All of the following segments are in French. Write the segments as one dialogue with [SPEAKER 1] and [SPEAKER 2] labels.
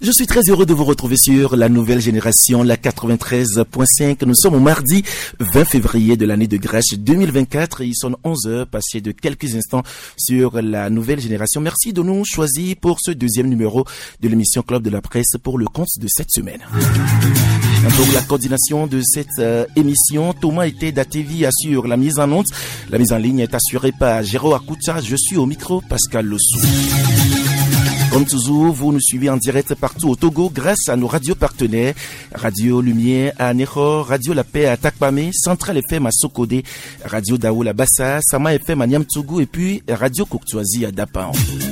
[SPEAKER 1] Je suis très heureux de vous retrouver sur la nouvelle génération, la 93.5. Nous sommes au mardi 20 février de l'année de Grèce 2024 et il sonne 11h, passé de quelques instants sur la nouvelle génération. Merci de nous choisir pour ce deuxième numéro de l'émission Club de la Presse pour le compte de cette semaine. Pour la coordination de cette émission, Thomas était d'ATV assure la mise en onde. La mise en ligne est assurée par Géraud Akouta. Je suis au micro, Pascal Lossou. Comme toujours, vous nous suivez en direct partout au Togo grâce à nos radios partenaires. Radio Lumière à Néhor, Radio La Paix à Takpamé, Central FM à Sokodé, Radio Daoul à Bassa, Sama FM à Niamtougou et puis Radio Courtoisie à Dapan.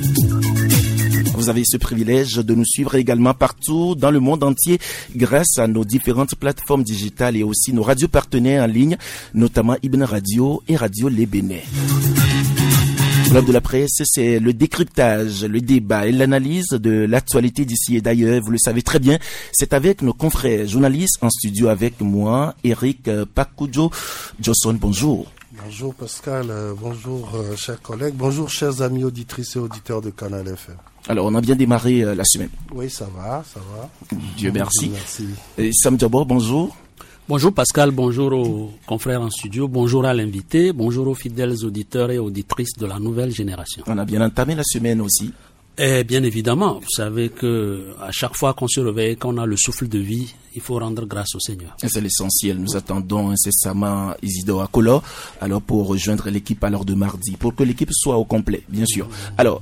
[SPEAKER 1] Vous avez ce privilège de nous suivre également partout dans le monde entier grâce à nos différentes plateformes digitales et aussi nos radios partenaires en ligne, notamment Ibn Radio et Radio Les Bénins. Club de la Presse, c'est le décryptage, le débat et l'analyse de l'actualité d'ici et d'ailleurs. Vous le savez très bien, c'est avec nos confrères journalistes en studio avec moi, Eric Pakujo. Johnson, bonjour.
[SPEAKER 2] Bonjour Pascal, bonjour chers collègues, bonjour chers amis auditrices et auditeurs de Canal FM.
[SPEAKER 1] Alors, on a bien démarré la semaine.
[SPEAKER 2] Oui, ça va.
[SPEAKER 1] Dieu merci. Et Sam Djabor, bonjour.
[SPEAKER 3] Bonjour Pascal, bonjour aux confrères en studio, bonjour à l'invité, bonjour aux fidèles auditeurs et auditrices de la nouvelle génération.
[SPEAKER 1] On a bien entamé la semaine aussi.
[SPEAKER 3] Et bien évidemment, vous savez que à chaque fois qu'on se réveille, qu'on a le souffle de vie, il faut rendre grâce au Seigneur. Et
[SPEAKER 1] c'est l'essentiel. Nous attendons incessamment Isidore Akolo, alors pour rejoindre l'équipe à l'heure de mardi, pour que l'équipe soit au complet, bien sûr. Alors,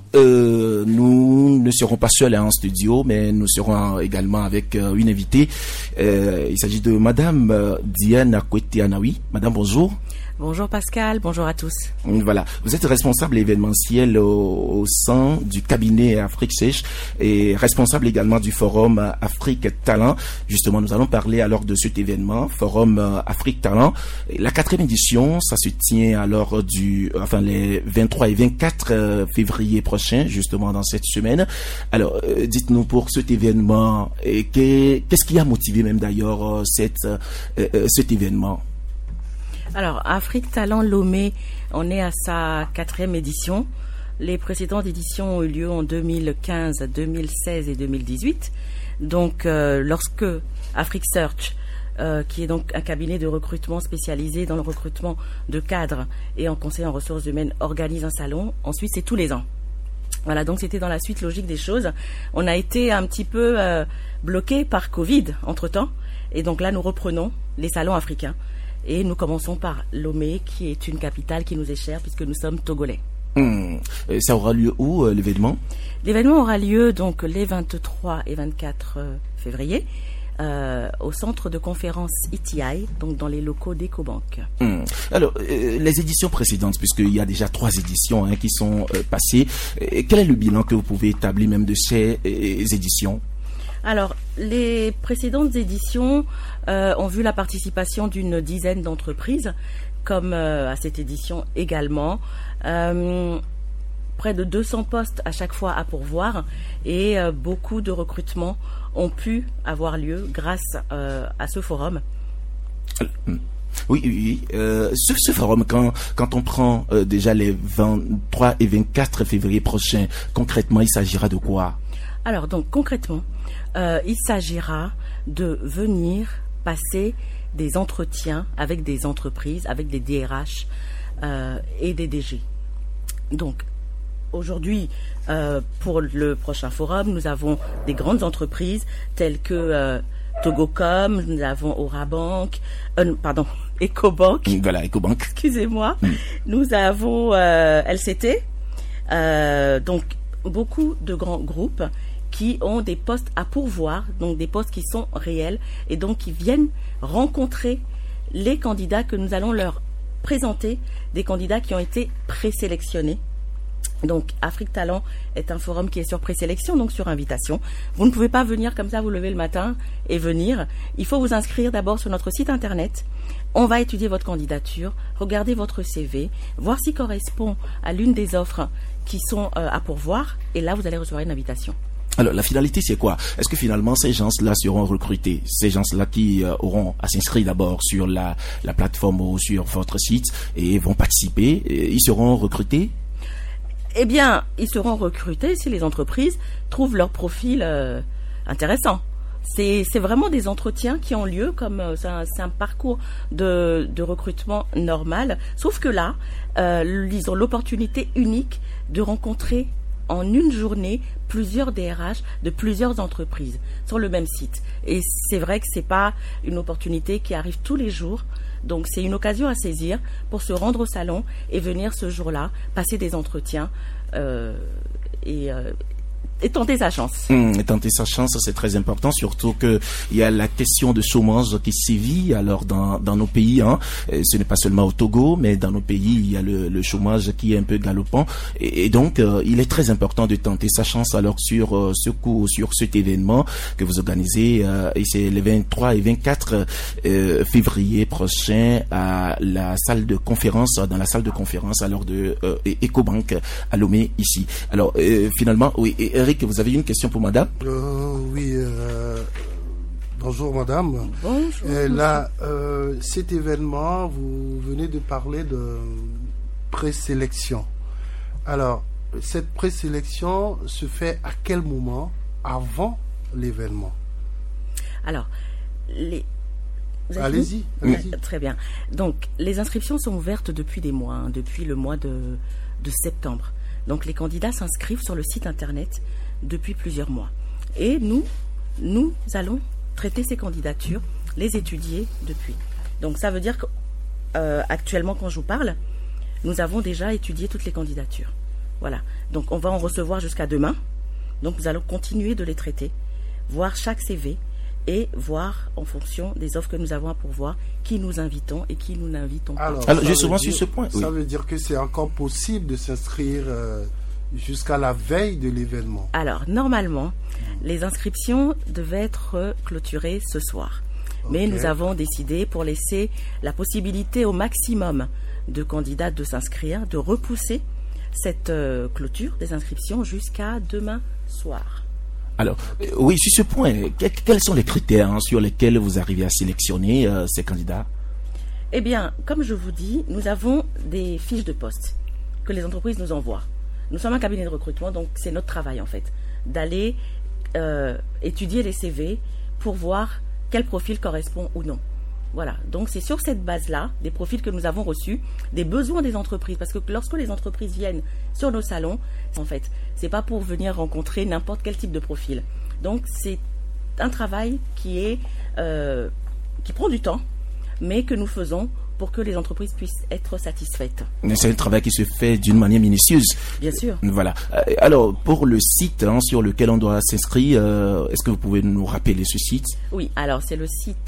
[SPEAKER 1] nous ne serons pas seuls en studio, mais nous serons également avec une invitée. Il s'agit de Madame Diane Akwete-Anawi. Madame, bonjour.
[SPEAKER 4] Bonjour Pascal, bonjour à tous.
[SPEAKER 1] Voilà, vous êtes responsable événementiel au sein du cabinet Afrique Sèche et responsable également du forum Afrique Talent. Justement, nous allons parler alors de cet événement, forum Afrique Talent. La 4e édition, ça se tient alors les 23 et 24 février prochains, justement dans cette semaine. Alors, dites-nous pour cet événement, qu'est-ce qui a motivé même d'ailleurs cet événement?
[SPEAKER 4] Alors, Afrique Talent Lomé, on est à sa 4e édition. Les précédentes éditions ont eu lieu en 2015, 2016 et 2018. Donc, lorsque Afrique Search, qui est donc un cabinet de recrutement spécialisé dans le recrutement de cadres et en conseil en ressources humaines, organise un salon, ensuite c'est tous les ans. Voilà, donc c'était dans la suite logique des choses. On a été un petit peu bloqué par Covid entre-temps. Et donc là, nous reprenons les salons africains. Et nous commençons par Lomé, qui est une capitale qui nous est chère puisque nous sommes togolais.
[SPEAKER 1] Ça aura lieu où l'événement? L'événement
[SPEAKER 4] aura lieu donc les 23 et 24 février au centre de conférence ETI, donc dans les locaux d'Ecobank.
[SPEAKER 1] Alors, les éditions précédentes, puisqu'il y a déjà 3 éditions qui sont passées, quel est le bilan que vous pouvez établir même de ces éditions?
[SPEAKER 4] Alors, les précédentes éditions ont vu la participation d'une dizaine d'entreprises, comme à cette édition également. Près de 200 postes à chaque fois à pourvoir et beaucoup de recrutements ont pu avoir lieu grâce à ce forum.
[SPEAKER 1] Oui. Ce forum, quand on prend déjà les 23 et 24 février prochains, concrètement, il s'agira de quoi?
[SPEAKER 4] Alors, donc, concrètement, il s'agira de venir passer des entretiens avec des entreprises, avec des DRH et des DG. Donc, aujourd'hui, pour le prochain forum, nous avons des grandes entreprises telles que Togocom, nous avons Orabank, Ecobank.
[SPEAKER 1] Voilà, Ecobank.
[SPEAKER 4] Excusez-moi. Nous avons LCT. Donc, beaucoup de grands groupes qui ont des postes à pourvoir, donc des postes qui sont réels et donc qui viennent rencontrer les candidats que nous allons leur présenter, des candidats qui ont été présélectionnés. Donc, Afrique Talent est un forum qui est sur présélection, donc sur invitation. Vous ne pouvez pas venir comme ça, vous lever le matin et venir. Il faut vous inscrire d'abord sur notre site internet. On va étudier votre candidature, regarder votre CV, voir s'il correspond à l'une des offres qui sont à pourvoir. Et là, vous allez recevoir une invitation.
[SPEAKER 1] Alors, la finalité, c'est quoi? Est-ce que finalement, ces gens-là seront recrutés? Ces gens-là qui auront à s'inscrire d'abord sur la plateforme ou sur votre site et vont participer, ils seront recrutés?
[SPEAKER 4] Eh bien, ils seront recrutés si les entreprises trouvent leur profil intéressant. C'est vraiment des entretiens qui ont lieu, comme c'est un parcours de recrutement normal, sauf que là, ils ont l'opportunité unique de rencontrer en une journée plusieurs DRH de plusieurs entreprises sur le même site. Et c'est vrai que c'est pas une opportunité qui arrive tous les jours. Donc c'est une occasion à saisir pour se rendre au salon et venir ce jour-là passer des entretiens et tenter sa chance.
[SPEAKER 1] Tenter sa chance, c'est très important, surtout que il y a la question de chômage qui sévit alors dans nos pays. Ce n'est pas seulement au Togo, mais dans nos pays, il y a le chômage qui est un peu galopant. Et donc, il est très important de tenter sa chance alors sur cet événement que vous organisez. Et c'est les 23 et 24 février prochain à la salle de conférence, alors de Ecobank à Lomé ici. Alors, finalement, oui, Eric, vous avez une question pour madame?
[SPEAKER 2] Oui, bonjour madame.
[SPEAKER 4] Bonjour.
[SPEAKER 2] Là, cet événement, vous venez de parler de présélection. Alors, cette présélection se fait à quel moment avant l'événement?
[SPEAKER 4] Alors,
[SPEAKER 2] allez-y.
[SPEAKER 4] Très bien. Donc, les inscriptions sont ouvertes depuis des mois, depuis le mois de septembre. Donc, les candidats s'inscrivent sur le site internet depuis plusieurs mois. Et nous allons traiter ces candidatures, les étudier depuis. Donc, ça veut dire qu'actuellement, quand je vous parle, nous avons déjà étudié toutes les candidatures. Voilà. Donc, on va en recevoir jusqu'à demain. Donc, nous allons continuer de les traiter, voir chaque CV et voir en fonction des offres que nous avons à pourvoir qui nous invitons et qui nous n'invitons pas.
[SPEAKER 1] Alors justement sur ce point.
[SPEAKER 2] Ça veut dire que c'est encore possible de s'inscrire jusqu'à la veille de l'événement.
[SPEAKER 4] Alors, normalement, les inscriptions devaient être clôturées ce soir. Mais nous avons décidé, pour laisser la possibilité au maximum de candidats de s'inscrire, de repousser cette clôture des inscriptions jusqu'à demain soir.
[SPEAKER 1] Alors, oui, sur ce point, quels sont les critères sur lesquels vous arrivez à sélectionner ces candidats?
[SPEAKER 4] Eh bien, comme je vous dis, nous avons des fiches de poste que les entreprises nous envoient. Nous sommes un cabinet de recrutement, donc c'est notre travail en fait, d'aller étudier les CV pour voir quel profil correspond ou non. Voilà, donc c'est sur cette base-là, des profils que nous avons reçus, des besoins des entreprises, parce que lorsque les entreprises viennent sur nos salons, en fait, c'est pas pour venir rencontrer n'importe quel type de profil. Donc c'est un travail qui prend du temps, mais que nous faisons pour que les entreprises puissent être satisfaites.
[SPEAKER 1] C'est un travail qui se fait d'une manière minutieuse.
[SPEAKER 4] Bien sûr.
[SPEAKER 1] Voilà. Alors, pour le site sur lequel on doit s'inscrire, est-ce que vous pouvez nous rappeler ce site? Oui,
[SPEAKER 4] alors c'est le site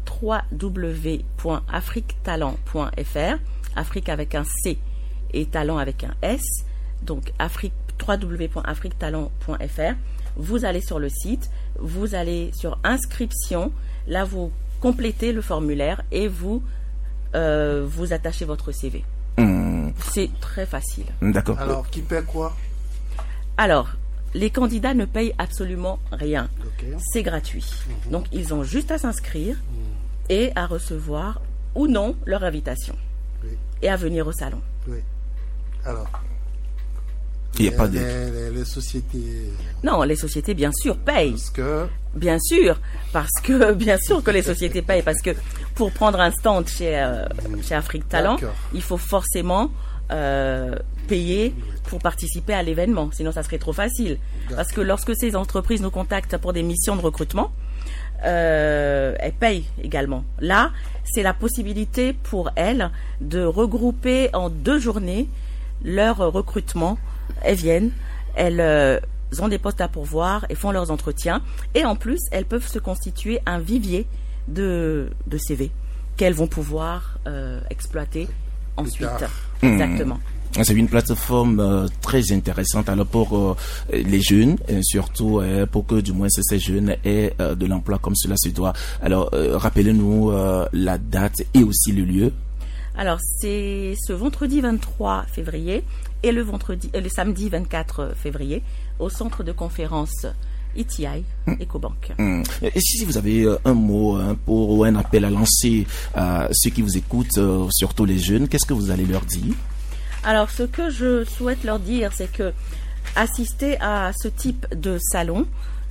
[SPEAKER 4] www.afriquetalent.fr, Afrique avec un C et talent avec un S, donc www.afriquetalent.fr. Vous allez sur le site, vous allez sur inscription, là vous complétez le formulaire et vous attachez votre CV. C'est très facile.
[SPEAKER 1] D'accord.
[SPEAKER 2] Alors, qui paie quoi?
[SPEAKER 4] Alors, les candidats ne payent absolument rien. C'est gratuit. Donc, ils ont juste à s'inscrire et à recevoir ou non leur invitation. Et à venir au salon.
[SPEAKER 2] Oui. Alors,
[SPEAKER 1] il n'y a pas de...
[SPEAKER 2] les sociétés...
[SPEAKER 4] Non, les sociétés, bien sûr, payent.
[SPEAKER 2] Parce que...
[SPEAKER 4] Bien sûr que les sociétés payent. Parce que pour prendre un stand chez Afrique Talent, il faut forcément payer pour participer à l'événement. Sinon, ça serait trop facile. Parce que lorsque ces entreprises nous contactent pour des missions de recrutement, elles payent également. Là, c'est la possibilité pour elles de regrouper en 2 journées leur recrutement. Elles viennent, elles ont des postes à pourvoir et font leurs entretiens. Et en plus, elles peuvent se constituer un vivier de CV qu'elles vont pouvoir exploiter ensuite. Exactement.
[SPEAKER 1] C'est une plateforme très intéressante alors pour les jeunes, surtout pour que du moins ces jeunes aient de l'emploi comme cela se doit. Alors, rappelez-nous la date et aussi le lieu.
[SPEAKER 4] Alors, c'est ce vendredi 23 février et le samedi 24 février au centre de conférence ETI, Ecobank.
[SPEAKER 1] Et si vous avez un mot ou un appel à lancer à ceux qui vous écoutent, surtout les jeunes, qu'est-ce que vous allez leur dire?
[SPEAKER 4] Alors, ce que je souhaite leur dire, c'est que assister à ce type de salon,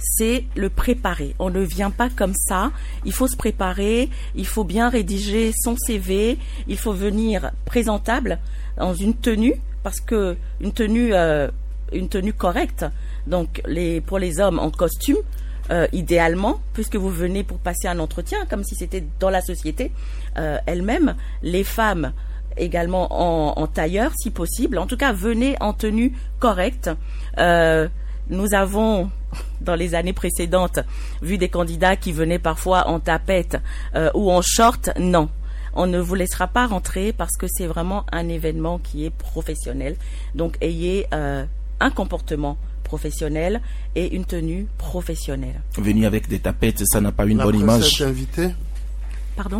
[SPEAKER 4] c'est le préparer. On ne vient pas comme ça. Il faut se préparer. Il faut bien rédiger son CV. Il faut venir présentable dans une tenue, parce que une tenue correcte. Donc pour les hommes en costume, idéalement, puisque vous venez pour passer un entretien, comme si c'était dans la société elle-même. Les femmes également en tailleur, si possible. En tout cas, venez en tenue correcte. Nous avons, dans les années précédentes, vu des candidats qui venaient parfois en tapette ou en short. Non, on ne vous laissera pas rentrer, parce que c'est vraiment un événement qui est professionnel. Donc, ayez un comportement professionnel et une tenue professionnelle.
[SPEAKER 1] Venir avec des tapettes, ça n'a pas une bonne image.
[SPEAKER 2] La presse est invitée.
[SPEAKER 4] Pardon ?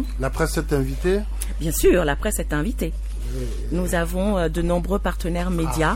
[SPEAKER 2] La presse est invitée.
[SPEAKER 4] Bien sûr, la presse est invitée. Nous avons de nombreux partenaires médias,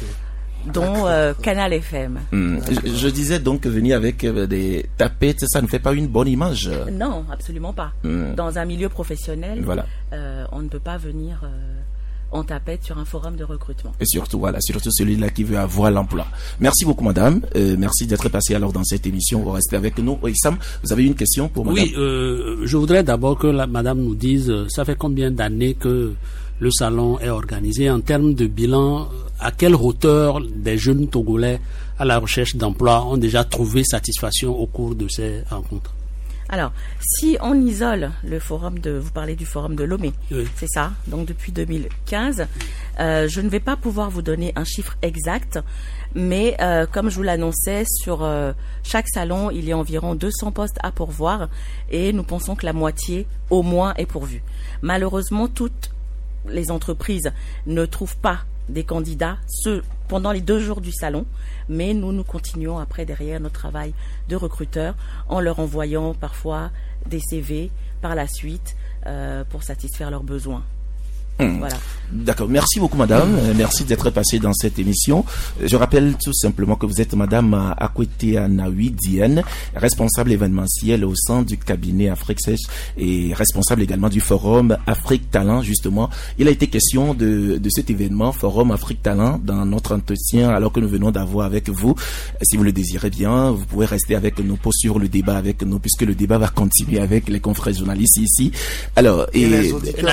[SPEAKER 4] dont Canal FM.
[SPEAKER 1] Je disais donc que venir avec des tapettes, ça ne fait pas une bonne image.
[SPEAKER 4] Non, absolument pas. Dans un milieu professionnel,
[SPEAKER 1] voilà.
[SPEAKER 4] On ne peut pas venir en tapette sur un forum de recrutement.
[SPEAKER 1] Et surtout celui-là qui veut avoir l'emploi. Merci beaucoup, madame. Merci d'être passée alors dans cette émission. Vous restez avec nous. Oui, Sam, vous avez une question pour madame?
[SPEAKER 3] Oui, je voudrais d'abord que madame nous dise, ça fait combien d'années que le salon est organisé en termes de bilan? À quelle hauteur des jeunes Togolais à la recherche d'emploi ont déjà trouvé satisfaction au cours de ces rencontres?
[SPEAKER 4] Alors, si on isole vous parlez du forum de Lomé, oui. C'est ça, donc depuis 2015, je ne vais pas pouvoir vous donner un chiffre exact, mais comme je vous l'annonçais, sur chaque salon, il y a environ 200 postes à pourvoir, et nous pensons que la moitié, au moins, est pourvue. Malheureusement, toutes les entreprises ne trouvent pas des candidats pendant les 2 jours du salon, mais nous continuons après derrière notre travail de recruteur en leur envoyant parfois des CV par la suite pour satisfaire leurs besoins. Voilà.
[SPEAKER 1] D'accord. Merci beaucoup, madame. Merci d'être passée dans cette émission. Je rappelle tout simplement que vous êtes madame Akwete Naoui Diène, responsable événementiel au sein du cabinet Afrique Sèche et responsable également du forum Afrique Talent, justement. Il a été question de cet événement, Forum Afrique Talent, dans notre entretien, alors que nous venons d'avoir avec vous. Si vous le désirez bien, vous pouvez rester avec nous, poursuivre le débat avec nous, puisque le débat va continuer avec les confrères journalistes ici. Alors,
[SPEAKER 2] et les auditeurs,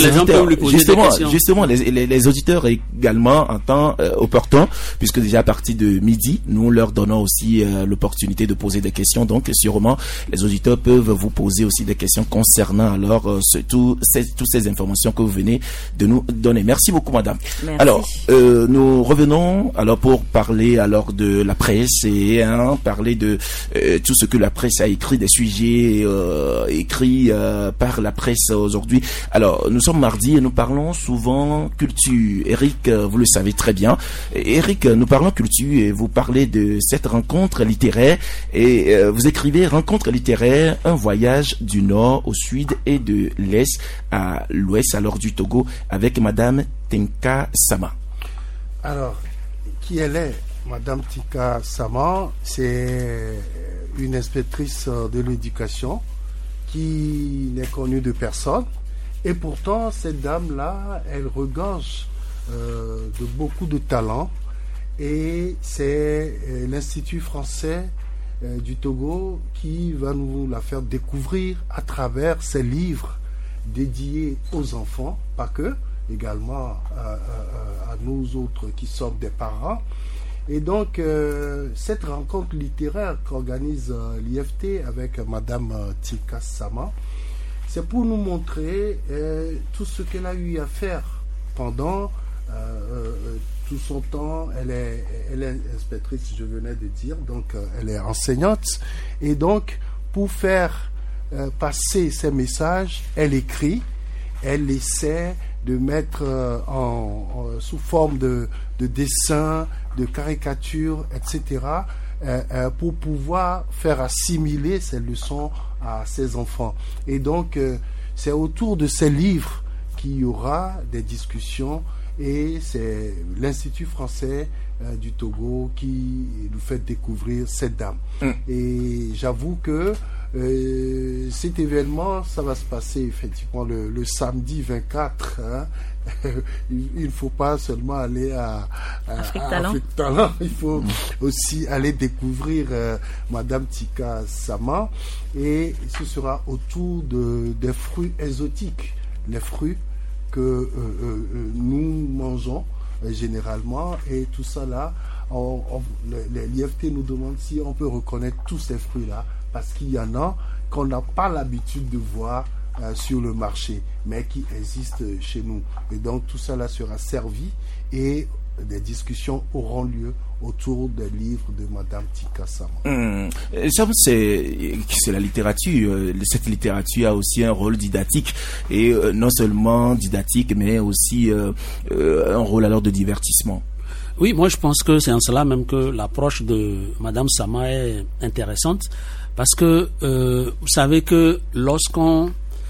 [SPEAKER 1] Justement, les auditeurs également en temps opportun, puisque déjà à partir de midi, nous leur donnons aussi l'opportunité de poser des questions. Donc, sûrement, les auditeurs peuvent vous poser aussi des questions concernant alors toutes ces informations que vous venez de nous donner. Merci beaucoup, madame.
[SPEAKER 4] Merci.
[SPEAKER 1] Alors, nous revenons alors pour parler alors de la presse et parler de tout ce que la presse a écrit, des sujets écrits par la presse aujourd'hui. Alors, nous sommes mardi et nous parlons souvent culture. Eric, vous le savez très bien. Eric, nous parlons culture et vous parlez de cette rencontre littéraire et vous écrivez rencontre littéraire, un voyage du nord au sud et de l'est à l'ouest alors du Togo avec madame Tinka Sama.
[SPEAKER 2] Alors, qui elle est, madame Tinka Sama? C'est une inspectrice de l'éducation qui n'est connue de personne. Et pourtant, cette dame-là, elle regorge de beaucoup de talent. Et c'est l'Institut français du Togo qui va nous la faire découvrir à travers ses livres dédiés aux enfants, pas que, également à nous autres qui sommes des parents. Et donc, cette rencontre littéraire qu'organise l'IFT avec madame Tinka Sama, c'est pour nous montrer tout ce qu'elle a eu à faire pendant tout son temps. Elle est inspectrice, je venais de dire, donc elle est enseignante. Et donc, pour faire passer ces messages, elle écrit, elle essaie de mettre sous forme de dessins, de caricatures, etc., pour pouvoir faire assimiler ces leçons à ses enfants. Et donc, c'est autour de ces livres qu'il y aura des discussions et c'est l'Institut français du Togo qui nous fait découvrir cette dame. Et j'avoue que cet événement, ça va se passer effectivement le samedi 24. Il ne faut pas seulement aller à
[SPEAKER 4] Afrique
[SPEAKER 2] Talent, il faut aussi aller découvrir Madame Tika Sama, et ce sera autour des fruits exotiques, les fruits que nous mangeons généralement, et tout ça là, l'IFT nous demande si on peut reconnaître tous ces fruits là, parce qu'il y en a qu'on n'a pas l'habitude de voir sur le marché, mais qui existent chez nous. Et donc tout ça là sera servi, et des discussions auront lieu autour des livres de Madame Tika Sama.
[SPEAKER 1] Ça, c'est la littérature. Cette littérature a aussi un rôle didactique, et non seulement didactique, mais aussi un rôle alors de divertissement.
[SPEAKER 3] Oui, moi je pense que c'est en cela même que l'approche de Madame Sama est intéressante, parce que vous savez que lorsqu'on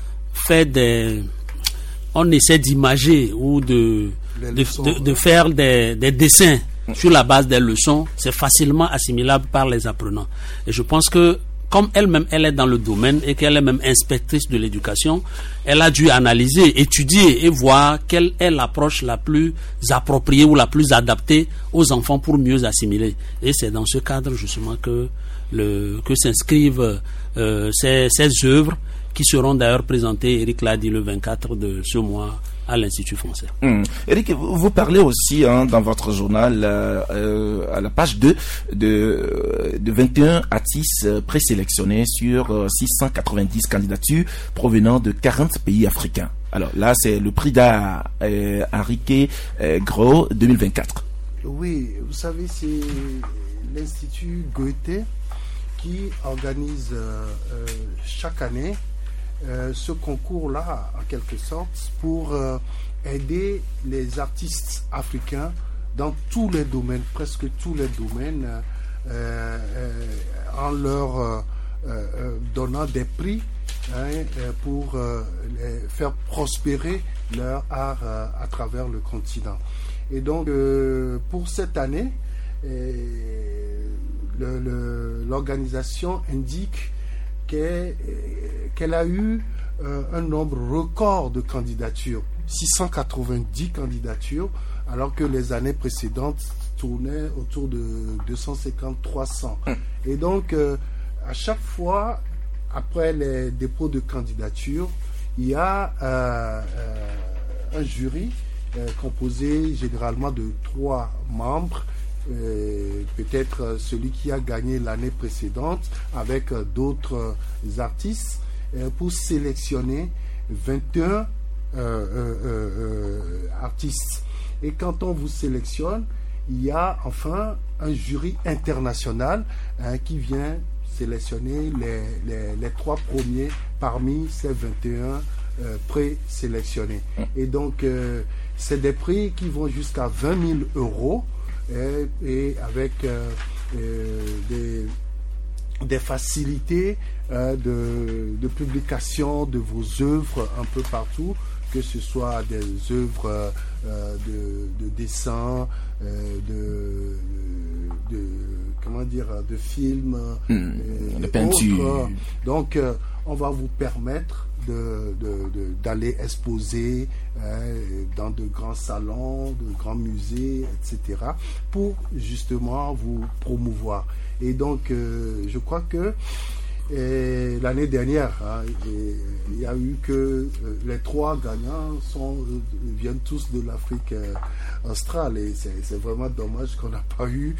[SPEAKER 3] fait on essaie d'imager ou de faire des dessins sur la base des leçons, c'est facilement assimilable par les apprenants. Et je pense que comme elle-même, elle est dans le domaine et qu'elle est même inspectrice de l'éducation, elle a dû analyser, étudier et voir quelle est l'approche la plus appropriée ou la plus adaptée aux enfants pour mieux assimiler. Et c'est dans ce cadre justement que s'inscrivent ces œuvres, qui seront d'ailleurs présentées, Eric l'a dit, le 24 de ce mois à l'Institut français.
[SPEAKER 1] Eric, vous parlez aussi dans votre journal à la page 2 de 21 artistes présélectionnés sur 690 candidatures provenant de 40 pays africains. Alors là, c'est le prix d'art Henrique Gros 2024.
[SPEAKER 2] Oui, vous savez, c'est l'Institut Goethe qui organise chaque année ce concours-là, en quelque sorte, pour aider les artistes africains dans tous les domaines, presque tous les domaines, en leur donnant des prix pour faire prospérer leur art à travers le continent. Et donc, pour cette année, l'organisation indique qu'elle a eu un nombre record de candidatures, 690 candidatures, alors que les années précédentes tournaient autour de 250-300. Et donc, à chaque fois, après les dépôts de candidatures, il y a un jury composé généralement de 3 membres, peut-être celui qui a gagné l'année précédente avec d'autres artistes, pour sélectionner 21 artistes. Et quand on vous sélectionne, il y a enfin un jury international qui vient sélectionner les 3 premiers parmi ces 21 présélectionnés. Et donc c'est des prix qui vont jusqu'à 20 000 euros, et avec des facilités de publication de vos œuvres un peu partout, que ce soit des œuvres de dessin, de films,
[SPEAKER 1] de peinture.
[SPEAKER 2] Donc on va vous permettre d'aller exposer dans de grands salons, de grands musées, etc., pour justement vous promouvoir. Et donc, je crois que l'année dernière, il y a eu que les 3 gagnants viennent tous de l'Afrique australe, et c'est vraiment dommage qu'on n'a pas eu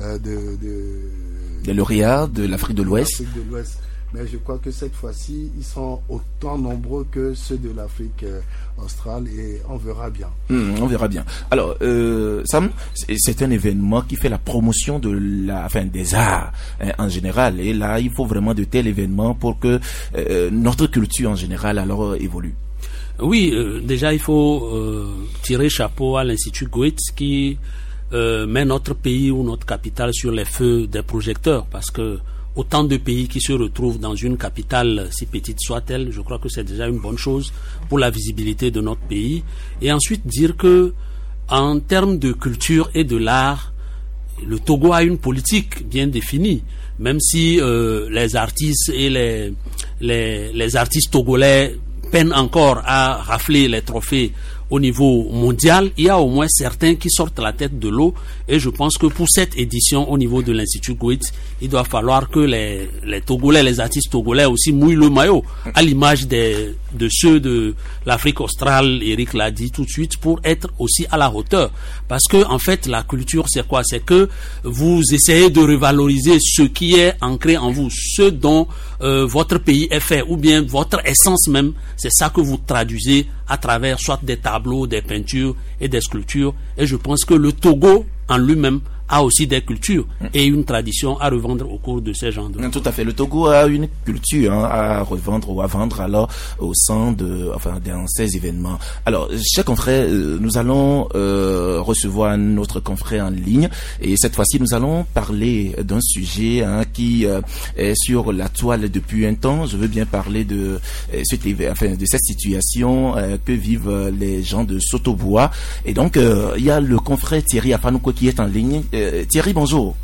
[SPEAKER 1] des lauréats de l'Afrique de l'Ouest.
[SPEAKER 2] Mais je crois que cette fois-ci, ils sont autant nombreux que ceux de l'Afrique australe, et on verra bien.
[SPEAKER 1] On verra bien. Alors, Sam, c'est un événement qui fait la promotion des arts en général. Et là, il faut vraiment de tels événements pour que notre culture en général alors évolue.
[SPEAKER 3] Oui, déjà, il faut tirer chapeau à l'Institut Goethe qui met notre pays ou notre capitale sur les feux des projecteurs, parce que autant de pays qui se retrouvent dans une capitale, si petite soit-elle, je crois que c'est déjà une bonne chose pour la visibilité de notre pays. Et ensuite dire que, en termes de culture et de l'art, le Togo a une politique bien définie, même si les artistes et les artistes togolais peinent encore à rafler les trophées au niveau mondial, il y a au moins certains qui sortent la tête de l'eau, et je pense que pour cette édition au niveau de l'Institut Goethe, il doit falloir que les Togolais, les artistes togolais aussi mouillent le maillot, à l'image de ceux de l'Afrique australe. Eric l'a dit tout de suite, pour être aussi à la hauteur, parce que en fait la culture c'est quoi? C'est que vous essayez de revaloriser ce qui est ancré en vous, ce dont votre pays est fait, ou bien votre essence même, c'est ça que vous traduisez à travers soit des tableaux, des peintures et des sculptures. Et je pense que le Togo en lui-même a aussi des cultures et une tradition à revendre au cours de ces genres de...
[SPEAKER 1] Tout à fait. Le Togo a une culture à revendre ou à vendre alors au sein dans ces événements. Alors, chers confrères, nous allons recevoir notre confrère en ligne, et cette fois-ci, nous allons parler d'un sujet qui est sur la toile depuis un temps. Je veux bien parler de cette situation que vivent les gens de Sotoboa. Et donc, il y a le confrère Thierry Afanouko qui est en ligne. Thierry, bonjour.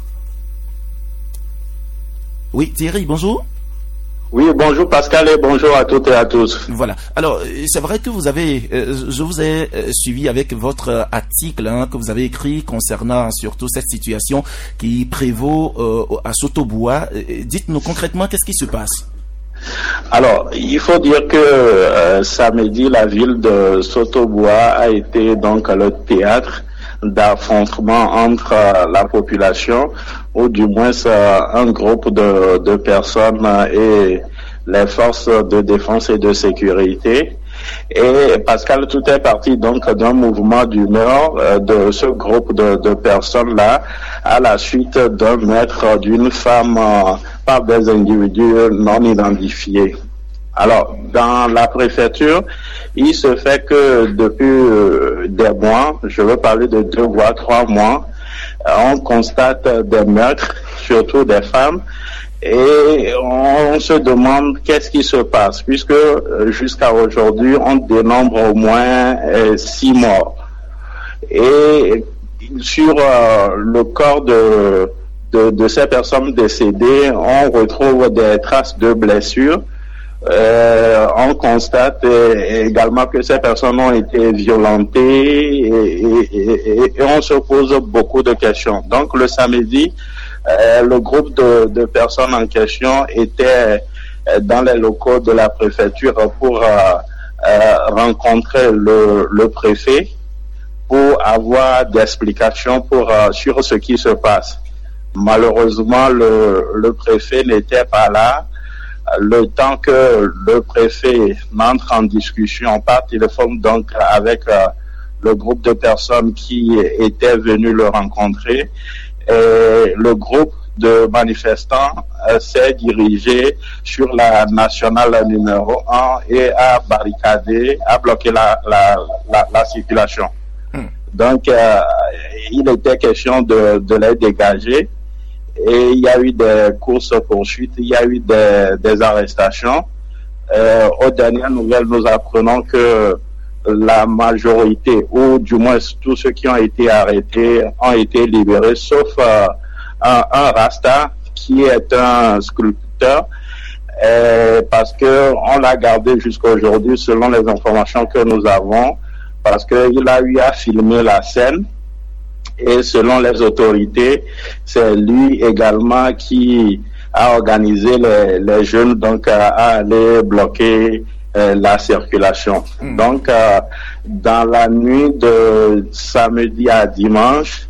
[SPEAKER 1] Oui, Thierry, bonjour.
[SPEAKER 5] Oui, bonjour Pascal et bonjour à toutes et à tous.
[SPEAKER 1] Voilà. Alors, c'est vrai que je vous ai suivi avec votre article que vous avez écrit concernant surtout cette situation qui prévaut à Sotoboa. Dites-nous concrètement, qu'est-ce qui se passe?
[SPEAKER 5] Alors, il faut dire que samedi, la ville de Sotoboa a été donc le théâtre d'affrontement entre la population, ou du moins un groupe de personnes et les forces de défense et de sécurité. Et Pascal, tout est parti donc d'un mouvement d'humeur de ce groupe de personnes-là, à la suite d'un meurtre d'une femme par des individus non identifiés. Alors, dans la préfecture, il se fait que depuis des mois, je veux parler de 2 voire 3 mois, on constate des meurtres, surtout des femmes, et on se demande qu'est-ce qui se passe, puisque jusqu'à aujourd'hui, on dénombre au moins 6 morts. Et sur le corps de ces personnes décédées, on retrouve des traces de blessures. On constate également que ces personnes ont été violentées et on se pose beaucoup de questions. Donc le samedi, le groupe de personnes en question était dans les locaux de la préfecture pour rencontrer le préfet pour avoir des explications sur ce qui se passe. Malheureusement, le préfet n'était pas là. Le temps que le préfet n'entre en discussion par téléphone donc avec le groupe de personnes qui étaient venues le rencontrer, et le groupe de manifestants s'est dirigé sur la nationale numéro 1 et a barricadé, a bloqué la circulation. Donc il était question de les dégager. Et il y a eu des courses-poursuites, il y a eu des arrestations. Aux dernières nouvelles, nous apprenons que la majorité, ou du moins tous ceux qui ont été arrêtés, ont été libérés, sauf un Rasta qui est un sculpteur, parce que on l'a gardé jusqu'à aujourd'hui, selon les informations que nous avons, parce qu'il a eu à filmer la scène. Et selon les autorités, c'est lui également qui a organisé les jeunes donc à aller bloquer la circulation. Donc, dans la nuit de samedi à dimanche,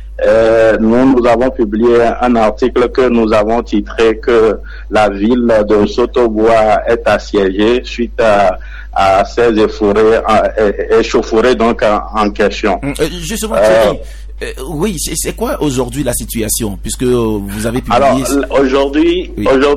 [SPEAKER 5] nous avons publié un article que nous avons titré que la ville de Sotoboa est assiégée suite à ces échauffourées donc en question.
[SPEAKER 1] Justement, Thierry, oui, c'est quoi aujourd'hui la situation, puisque vous avez publié...
[SPEAKER 5] Alors, aujourd'hui,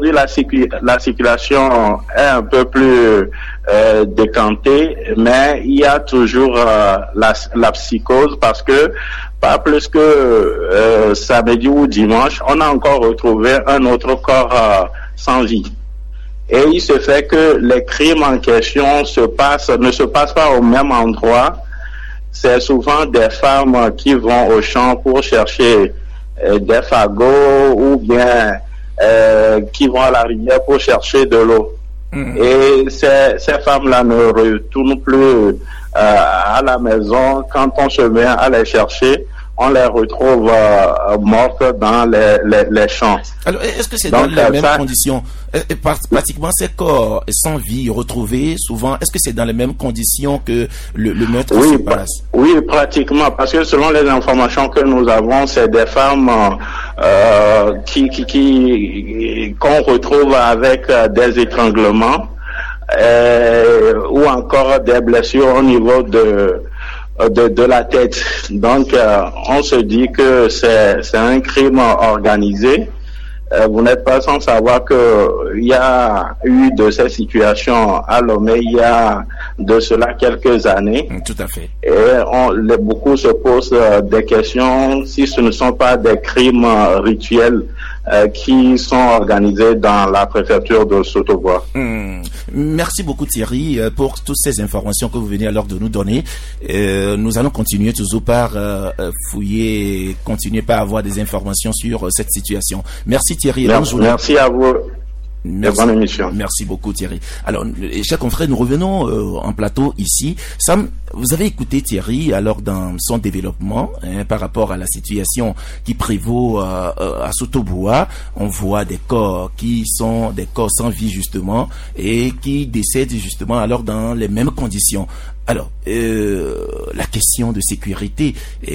[SPEAKER 5] la circulation est un peu plus décantée, mais il y a toujours la psychose, parce que pas plus que samedi ou dimanche, on a encore retrouvé un autre corps sans vie. Et il se fait que les crimes en question ne se passent pas au même endroit. C'est souvent des femmes qui vont au champ pour chercher des fagots ou bien qui vont à la rivière pour chercher de l'eau. Et ces femmes-là ne retournent plus à la maison. Quand on se met à les chercher, on les retrouve mortes dans les champs.
[SPEAKER 1] Alors, est-ce que c'est dans les mêmes conditions? Pratiquement ces corps sans vie retrouvés, souvent, est-ce que c'est dans les mêmes conditions que le meurtre se passe?
[SPEAKER 5] Oui, pratiquement, parce que selon les informations que nous avons, c'est des femmes qu'on retrouve avec des étranglements ou encore des blessures au niveau de la tête. Donc, on se dit que c'est un crime organisé. Vous n'êtes pas sans savoir que il y a eu de ces situations à Lomé il y a de cela quelques années.
[SPEAKER 1] Tout à fait.
[SPEAKER 5] Et beaucoup se posent des questions si ce ne sont pas des crimes rituels qui sont organisés dans la préfecture de Sotobois.
[SPEAKER 1] Merci beaucoup Thierry pour toutes ces informations que vous venez alors de nous donner. Nous allons continuer toujours par fouiller, continuer par avoir des informations sur cette situation. Merci Thierry.
[SPEAKER 5] Merci à vous. Bonne émission.
[SPEAKER 1] Merci beaucoup Thierry. Alors, chers confrères, nous revenons en plateau ici. Sam, vous avez écouté Thierry alors dans son développement par rapport à la situation qui prévaut à Sotobois. On voit des corps qui sont des corps sans vie justement et qui décèdent justement alors dans les mêmes conditions. Alors, la question de sécurité,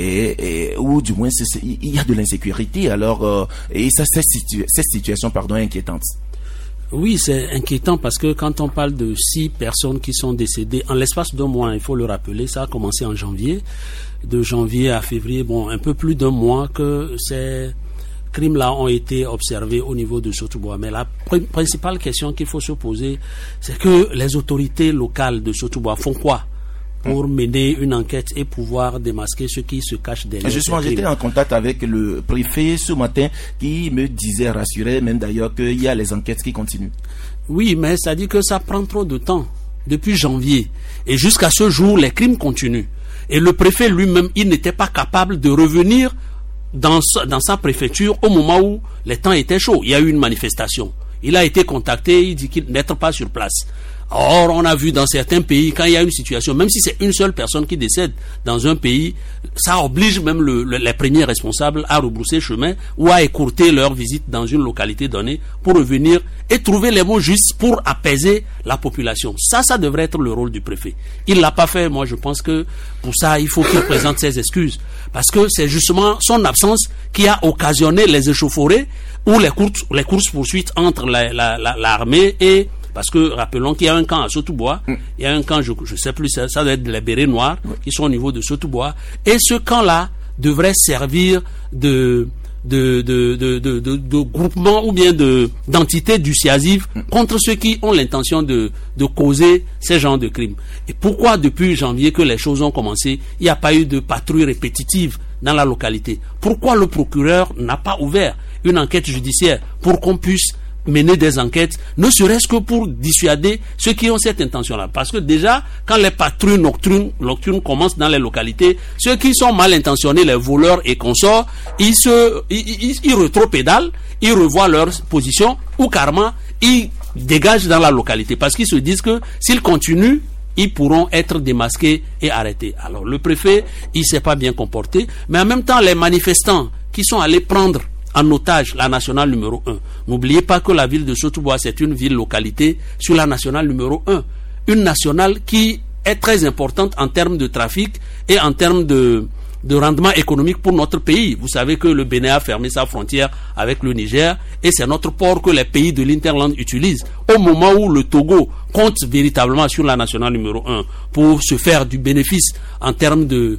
[SPEAKER 1] ou du moins il y a de l'insécurité alors, et ça, cette situation inquiétante.
[SPEAKER 3] Oui, c'est inquiétant parce que quand on parle de 6 personnes qui sont décédées en l'espace d'un mois, il faut le rappeler, ça a commencé en janvier, de janvier à février, un peu plus d'un mois que ces crimes-là ont été observés au niveau de Sotobois. Mais la principale question qu'il faut se poser, c'est que les autorités locales de Sotobois font quoi pour mener une enquête et pouvoir démasquer ceux qui se cachent derrière.
[SPEAKER 1] Justement, j'étais en contact avec le préfet ce matin qui me disait, rassurait même d'ailleurs, qu'il y a les enquêtes qui continuent.
[SPEAKER 3] Oui, mais ça dit que ça prend trop de temps. Depuis janvier. Et jusqu'à ce jour, les crimes continuent. Et le préfet lui-même, il n'était pas capable de revenir dans sa préfecture au moment où les temps étaient chauds. Il y a eu une manifestation. Il a été contacté, il dit qu'il n'était pas sur place. Or, on a vu dans certains pays, quand il y a une situation, même si c'est une seule personne qui décède dans un pays, ça oblige même les premiers responsables à rebrousser chemin ou à écourter leur visite dans une localité donnée pour revenir et trouver les mots justes pour apaiser la population. Ça devrait être le rôle du préfet. Il l'a pas fait. Moi, je pense que pour ça, il faut qu'il présente ses excuses. Parce que c'est justement son absence qui a occasionné les échauffourées ou les courses-poursuites entre l'armée et... Parce que, rappelons qu'il y a un camp à Sotobois, il y a un camp, je sais plus, ça doit être les bérets noirs, qui sont au niveau de Sotobois, et ce camp-là devrait servir de groupement ou bien d'entité dissuasive contre ceux qui ont l'intention de causer ces genres de crimes. Et pourquoi depuis janvier que les choses ont commencé, il n'y a pas eu de patrouille répétitive dans la localité? Pourquoi le procureur n'a pas ouvert une enquête judiciaire pour qu'on puisse mener des enquêtes, ne serait-ce que pour dissuader ceux qui ont cette intention-là. Parce que déjà, quand les patrouilles nocturnes commencent dans les localités, ceux qui sont mal intentionnés, les voleurs et consorts, ils rétropédalent, ils revoient leur position, ou carrément, ils dégagent dans la localité. Parce qu'ils se disent que s'ils continuent, ils pourront être démasqués et arrêtés. Alors, le préfet, il s'est pas bien comporté, mais en même temps, les manifestants qui sont allés prendre en otage la nationale numéro 1. N'oubliez pas que la ville de Sotobois, c'est une ville-localité sur la nationale numéro 1. Une nationale qui est très importante en termes de trafic et en termes de rendement économique pour notre pays. Vous savez que le Bénin a fermé sa frontière avec le Niger et c'est notre port que les pays de l'Interland utilisent. Au moment où le Togo compte véritablement sur la nationale numéro 1 pour se faire du bénéfice en termes de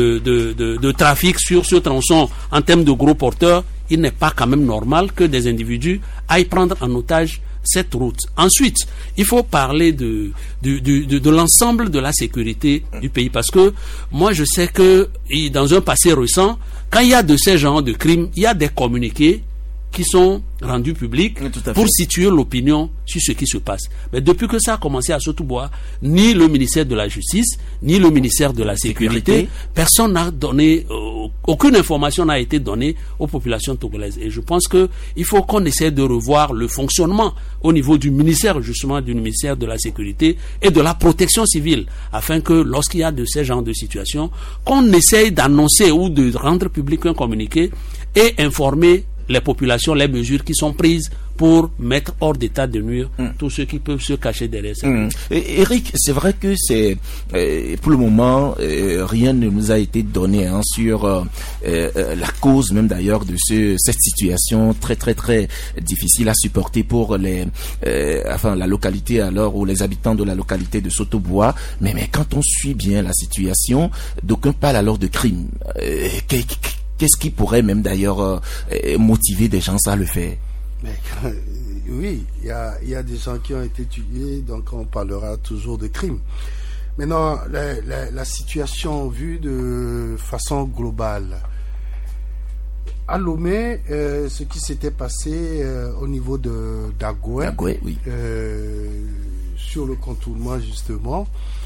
[SPEAKER 3] trafic sur ce tronçon, en termes de gros porteurs, il n'est pas quand même normal que des individus aillent prendre en otage cette route. Ensuite, il faut parler de l'ensemble de la sécurité du pays, parce que moi je sais que dans un passé récent, quand il y a de ces genres de crimes, il y a des communiqués qui sont rendus publics pour situer l'opinion sur ce qui se passe. Mais depuis que ça a commencé à Sotouboua, ni le ministère de la Justice, ni le ministère de la Sécurité, personne n'a donné, aucune information n'a été donnée aux populations togolaises. Et je pense que il faut qu'on essaie de revoir le fonctionnement au niveau du ministère, justement, du ministère de la Sécurité et de la protection civile, afin que lorsqu'il y a de ces genres de situations, qu'on essaye d'annoncer ou de rendre public un communiqué et informer les populations, les mesures qui sont prises pour mettre hors d'état de nuire tous ceux qui peuvent se cacher derrière ça.
[SPEAKER 1] Eric, c'est vrai que c'est pour le moment rien ne nous a été donné sur la cause même d'ailleurs de cette situation très très très difficile à supporter pour la localité alors ou les habitants de la localité de Sotouboua. Mais quand on suit bien la situation, d'aucuns parlent alors de crime. Qu'est-ce qui pourrait même d'ailleurs motiver des gens à le faire?
[SPEAKER 2] Oui, il y a des gens qui ont été tués, donc on parlera toujours de crimes. Maintenant, la situation vue de façon globale. À Lomé, ce qui s'était passé au niveau d'Agoué,
[SPEAKER 1] oui.
[SPEAKER 2] Sur le contournement justement,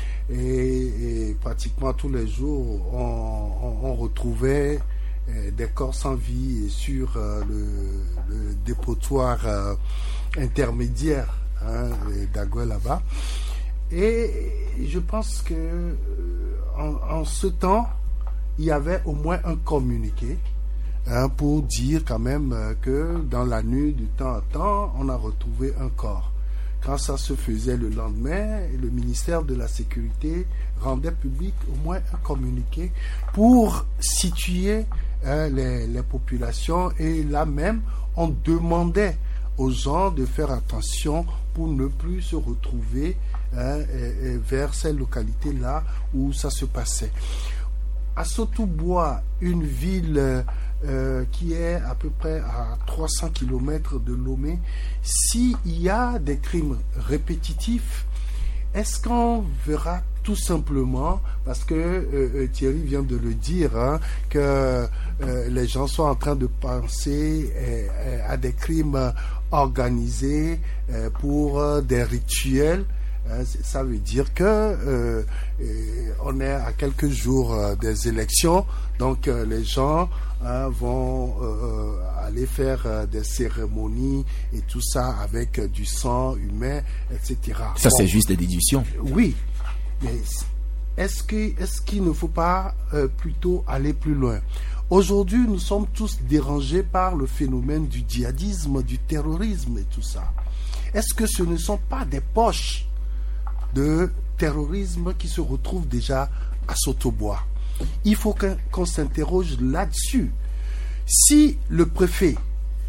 [SPEAKER 2] et pratiquement tous les jours, on retrouvait des corps sans vie sur le dépotoir intermédiaire d'Agoué là-bas. Et je pense que en ce temps, il y avait au moins un communiqué pour dire quand même que dans la nuit de temps à temps, on a retrouvé un corps. Quand ça se faisait le lendemain, le ministère de la Sécurité rendait public au moins un communiqué pour situer les populations, et là même on demandait aux gens de faire attention pour ne plus se retrouver vers ces localités-là où ça se passait. À Sotouboua, une ville qui est à peu près à 300 km de Lomé, s'il y a des crimes répétitifs, est-ce qu'on verra tout simplement, parce que Thierry vient de le dire, que les gens sont en train de penser à des crimes organisés pour des rituels. Ça veut dire que on est à quelques jours des élections, donc les gens vont aller faire des cérémonies et tout ça avec du sang humain, etc.
[SPEAKER 1] Ça, c'est juste des déductions.
[SPEAKER 2] Oui, mais est-ce qu'il ne faut pas plutôt aller plus loin? Aujourd'hui, nous sommes tous dérangés par le phénomène du djihadisme, du terrorisme et tout ça. Est-ce que ce ne sont pas des poches de terrorisme qui se retrouvent déjà à Sotouboua? Il faut qu'on s'interroge là-dessus. Si le préfet,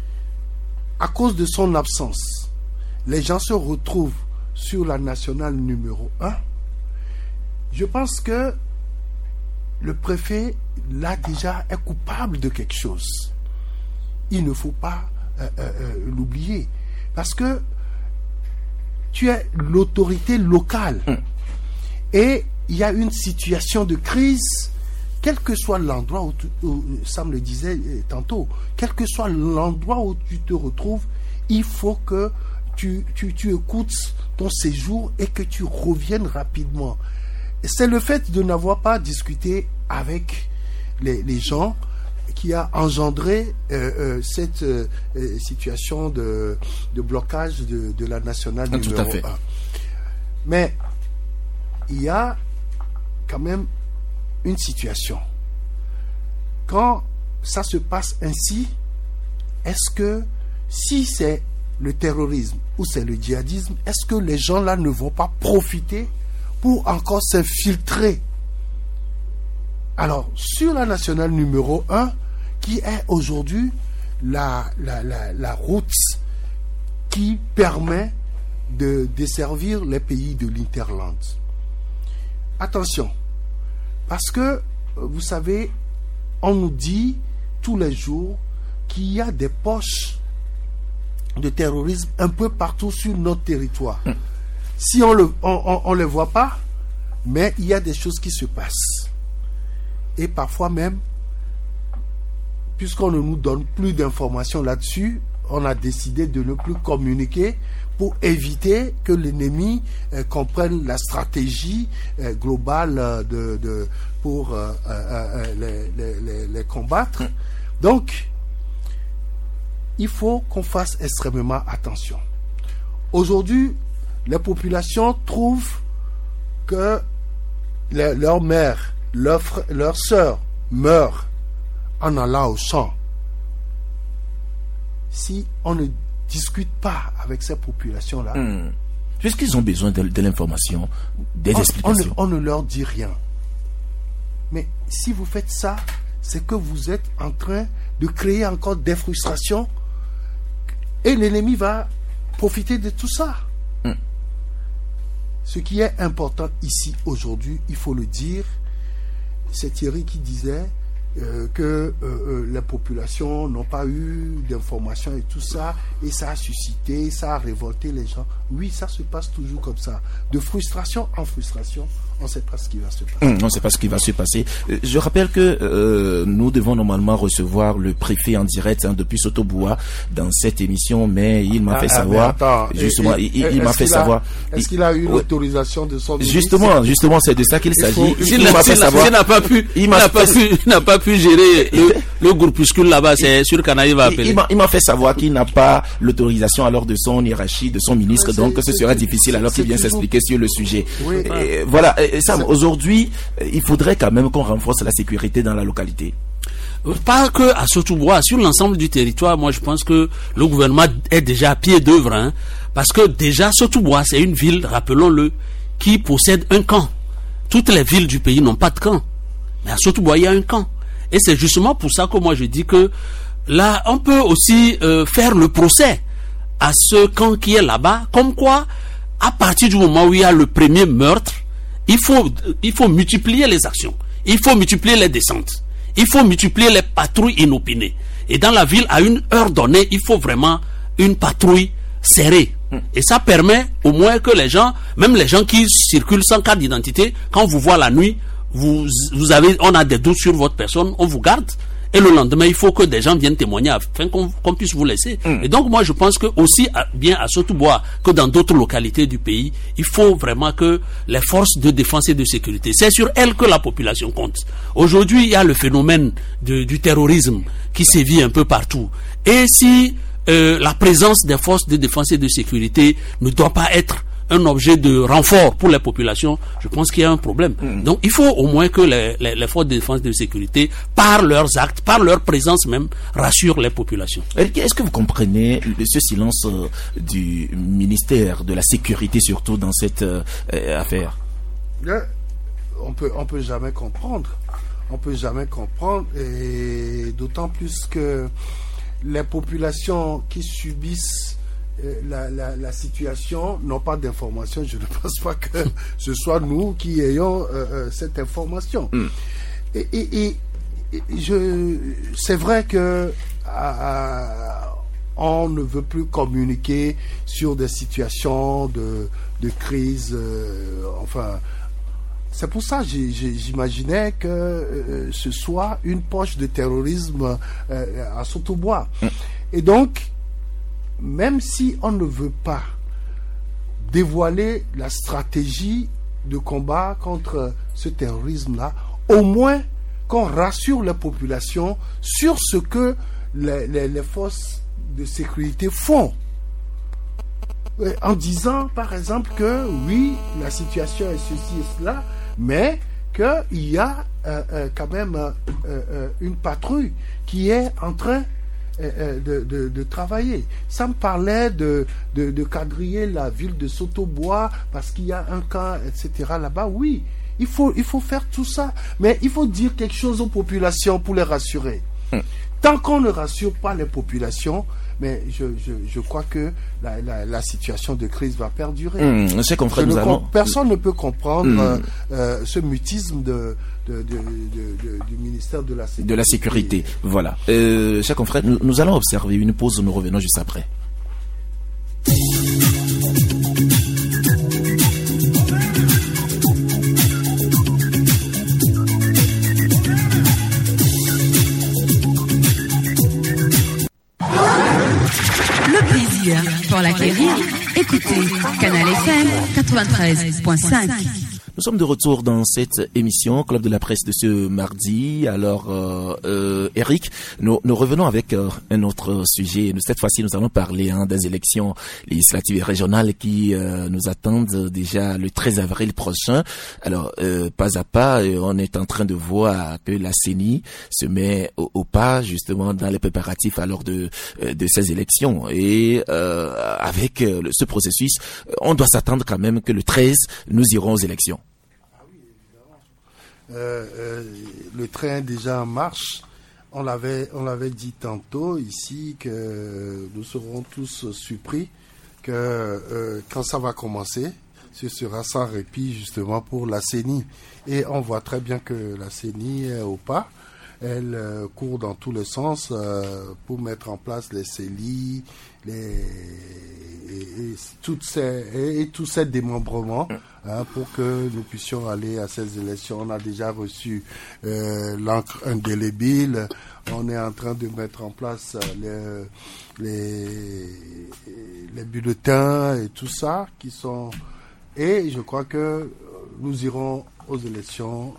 [SPEAKER 2] à cause de son absence, les gens se retrouvent sur la nationale numéro 1, je pense que le préfet, là déjà, est coupable de quelque chose. Il ne faut pas l'oublier. Parce que tu es l'autorité locale. Et il y a une situation de crise, quel que soit l'endroit où Sam le disait tantôt, quel que soit l'endroit où tu te retrouves, il faut que tu écoutes ton séjour et que tu reviennes rapidement. C'est le fait de n'avoir pas discuté avec les gens qui a engendré cette situation de blocage de la nationale numéro 1. Mais il y a quand même une situation. Quand ça se passe ainsi, est-ce que si c'est le terrorisme ou c'est le djihadisme, est-ce que les gens là ne vont pas profiter pour encore s'infiltrer? Alors, sur la nationale numéro 1, qui est aujourd'hui la route qui permet de desservir les pays de l'Interland. Attention, parce que, vous savez, on nous dit tous les jours qu'il y a des poches de terrorisme un peu partout sur notre territoire. Si on les voit pas, mais il y a des choses qui se passent. Et parfois même, puisqu'on ne nous donne plus d'informations là-dessus, on a décidé de ne plus communiquer pour éviter que l'ennemi comprenne la stratégie globale pour les combattre. Donc, il faut qu'on fasse extrêmement attention. Aujourd'hui, les populations trouvent que leur mère, leur sœur meurt en allant au champ. Si on ne discute pas avec ces populations-là,
[SPEAKER 1] puisqu'ils ont besoin de l'information, des explications.
[SPEAKER 2] On ne leur dit rien. Mais si vous faites ça, c'est que vous êtes en train de créer encore des frustrations et l'ennemi va profiter de tout ça. Ce qui est important ici, aujourd'hui, il faut le dire, c'est Thierry qui disait que les populations n'ont pas eu d'informations et tout ça, et ça a suscité, ça a révolté les gens. Oui, ça se passe toujours comme ça. De frustration en frustration, on ne sait pas ce qui va se passer.
[SPEAKER 1] On ne sait pas ce qui va se passer. Je rappelle que nous devons normalement recevoir le préfet en direct depuis Sotoboua dans cette émission, mais il m'a fait savoir. Justement, il m'a fait savoir.
[SPEAKER 2] Est-ce qu'il a eu l'autorisation de son ministre?
[SPEAKER 1] Justement, c'est de ça qu'il s'agit.
[SPEAKER 3] Il n'a pas pu gérer le groupuscule là-bas. C'est sûr qu'Anaï va appeler.
[SPEAKER 1] Il m'a fait savoir qu'il n'a pas l'autorisation alors de son hiérarchie, de son ministre, donc ce sera difficile alors qu'il vient s'expliquer sur le sujet.
[SPEAKER 2] Oui.
[SPEAKER 1] Voilà. Sam, aujourd'hui, il faudrait quand même qu'on renforce la sécurité dans la localité.
[SPEAKER 3] Pas que à Sotoboua, sur l'ensemble du territoire, moi je pense que le gouvernement est déjà à pied d'œuvre, parce que déjà Sotoboua, c'est une ville, rappelons-le, qui possède un camp. Toutes les villes du pays n'ont pas de camp, mais à Sotoboua, il y a un camp. Et c'est justement pour ça que moi je dis que là, on peut aussi faire le procès à ce camp qui est là-bas, comme quoi, à partir du moment où il y a le premier meurtre, il faut multiplier les actions, il faut multiplier les descentes, il faut multiplier les patrouilles inopinées. Et dans la ville, à une heure donnée, il faut vraiment une patrouille serrée. Et ça permet au moins que les gens, même les gens qui circulent sans carte d'identité, quand on vous voit la nuit, on a des doutes sur votre personne, on vous garde. Et le lendemain, il faut que des gens viennent témoigner afin qu'on puisse vous laisser. Et donc, moi, je pense que aussi bien à Sotoboua que dans d'autres localités du pays, il faut vraiment que les forces de défense et de sécurité, c'est sur elles que la population compte. Aujourd'hui, il y a le phénomène du terrorisme qui sévit un peu partout. Et si la présence des forces de défense et de sécurité ne doit pas être un objet de renfort pour les populations, je pense qu'il y a un problème. Donc il faut au moins que les forces de défense et de sécurité, par leurs actes, par leur présence même, rassurent les populations.
[SPEAKER 1] Est-ce que vous comprenez ce silence du ministère de la Sécurité, surtout dans cette affaire?
[SPEAKER 2] On peut jamais comprendre. On peut jamais comprendre, et d'autant plus que les populations qui subissent la situation n'ont pas d'information. Je ne pense pas que ce soit nous qui ayons cette information. C'est vrai que on ne veut plus communiquer sur des situations de crise. C'est pour ça que j'imaginais que ce soit une poche de terrorisme à Sotoboua. Et donc, même si on ne veut pas dévoiler la stratégie de combat contre ce terrorisme-là, au moins qu'on rassure la population sur ce que les forces de sécurité font. En disant, par exemple, que oui, la situation est ceci et cela, mais qu'il y a quand même une patrouille qui est en train de travailler. Ça me parlait de quadriller la ville de Sotoboua parce qu'il y a un camp, etc. là-bas. Oui, il faut faire tout ça, mais il faut dire quelque chose aux populations pour les rassurer. Tant qu'on ne rassure pas les populations, mais je crois que la situation de crise va perdurer. Personne ne peut comprendre ce mutisme du ministère de la Sécurité.
[SPEAKER 1] De la Sécurité, voilà. Chers confrères, nous allons observer une pause, nous revenons juste après.
[SPEAKER 6] sortir. Pour l'acquérir, écoutez Canal FM 93.5.
[SPEAKER 1] Nous sommes de retour dans cette émission Club de la Presse de ce mardi. Alors, Eric, nous revenons avec un autre sujet. Cette fois-ci, nous allons parler des élections législatives et régionales qui nous attendent déjà le 13 avril prochain. Alors, pas à pas, on est en train de voir que la CENI se met au pas justement dans les préparatifs alors de ces élections. Et avec ce processus, on doit s'attendre quand même que le 13, nous irons aux élections.
[SPEAKER 2] Le train est déjà en marche. On l'avait dit tantôt ici que nous serons tous surpris que quand ça va commencer, ce sera sans répit justement pour la CENI. Et on voit très bien que la CENI est au pas. Elle court dans tous les sens pour mettre en place les CELI, tous ces démembrements pour que nous puissions aller à ces élections. On a déjà reçu l'encre indélébile. On est en train de mettre en place les bulletins et tout ça qui sont. Et je crois que nous irons aux élections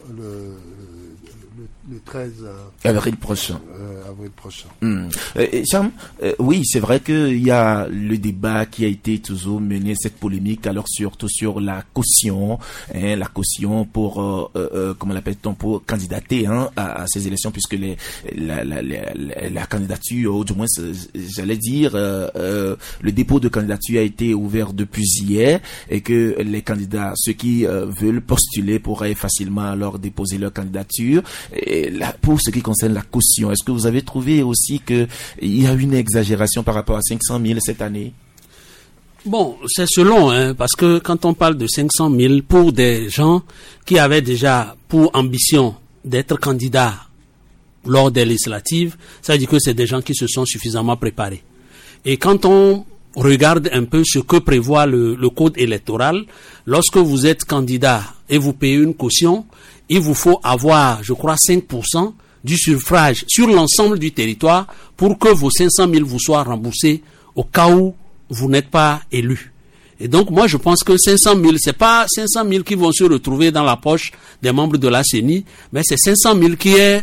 [SPEAKER 2] le 13
[SPEAKER 1] avril prochain.
[SPEAKER 2] Cham,
[SPEAKER 1] oui, c'est vrai qu'il y a le débat qui a été toujours mené, cette polémique, alors surtout sur la caution, la caution pour comment l'appelle-t-on, pour candidater à ces élections, puisque la candidature, ou du moins j'allais dire le dépôt de candidature a été ouvert depuis hier, et que les candidats, ceux qui veulent postuler, pourraient facilement alors déposer leur candidature. Et là, pour ce qui concerne la caution, est-ce que vous avez trouvé aussi qu'il y a une exagération par rapport à 500 000 cette année?
[SPEAKER 3] Bon, c'est selon, parce que quand on parle de 500 000 pour des gens qui avaient déjà pour ambition d'être candidats lors des législatives, ça veut dire que c'est des gens qui se sont suffisamment préparés. Et quand on regarde un peu ce que prévoit le code électoral, lorsque vous êtes candidat et vous payez une caution, il vous faut avoir, je crois, 5% du suffrage sur l'ensemble du territoire pour que vos 500 000 vous soient remboursés au cas où vous n'êtes pas élu. Et donc, moi, je pense que 500 000, c'est pas 500 000 qui vont se retrouver dans la poche des membres de la CENI, mais c'est 500 000 qui est,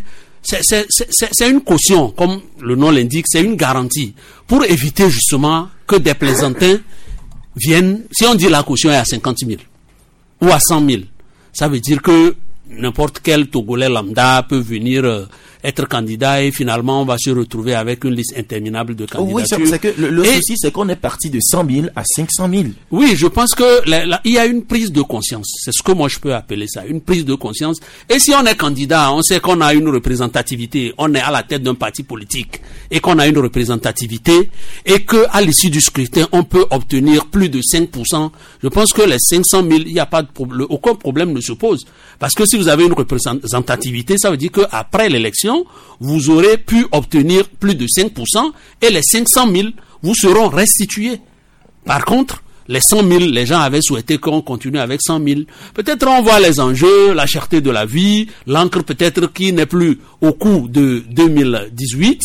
[SPEAKER 3] c'est une caution, comme le nom l'indique, c'est une garantie pour éviter justement que des plaisantins viennent. Si on dit la caution est à 50 000 ou à 100 000, ça veut dire que n'importe quel Togolais lambda peut venir être candidat et finalement on va se retrouver avec une liste interminable de candidatures.
[SPEAKER 1] Oui, c'est que le souci, c'est qu'on est parti de 100 000 à 500 000.
[SPEAKER 3] Oui, je pense que il y a une prise de conscience. C'est ce que moi je peux appeler ça, une prise de conscience. Et si on est candidat, on sait qu'on a une représentativité, on est à la tête d'un parti politique et qu'on a une représentativité et que à l'issue du scrutin, on peut obtenir plus de 5%. Je pense que les 500 000, il n'y a pas de problème, aucun problème ne se pose. Parce que si vous avez une représentativité, ça veut dire qu'après l'élection, vous aurez pu obtenir plus de 5% et les 500 000 vous seront restitués. Par contre, les 100 000, les gens avaient souhaité qu'on continue avec 100 000. Peut-être on voit les enjeux, la cherté de la vie, l'encre peut-être qui n'est plus au coût de 2018,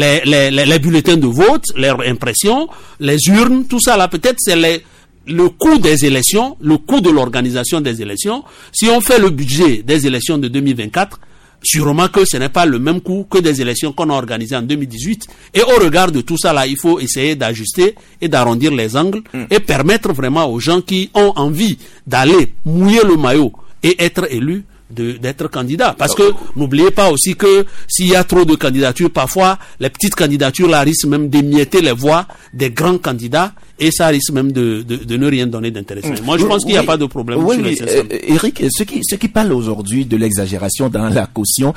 [SPEAKER 3] les bulletins de vote, leurs impressions, les urnes, tout ça là, peut-être c'est le coût des élections, le coût de l'organisation des élections. Si on fait le budget des élections de 2024, sûrement que ce n'est pas le même coût que des élections qu'on a organisées en 2018. Et au regard de tout ça là, il faut essayer d'ajuster et d'arrondir les angles et permettre vraiment aux gens qui ont envie d'aller mouiller le maillot et être élus d'être candidats. Parce que n'oubliez pas aussi que s'il y a trop de candidatures, parfois les petites candidatures là risquent même d'émietter les voix des grands candidats et ça risque même de ne rien donner d'intéressant. Moi je pense qu'il n'y a pas de problème sur les 500 000.
[SPEAKER 1] Eric, ceux qui parlent aujourd'hui de l'exagération dans la caution,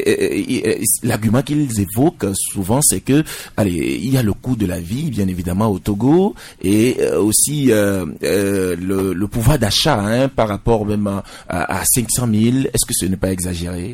[SPEAKER 1] l'argument qu'ils évoquent souvent c'est que il y a le coût de la vie bien évidemment au Togo et aussi le pouvoir d'achat par rapport même à 500 000. Est-ce que ce n'est pas exagéré?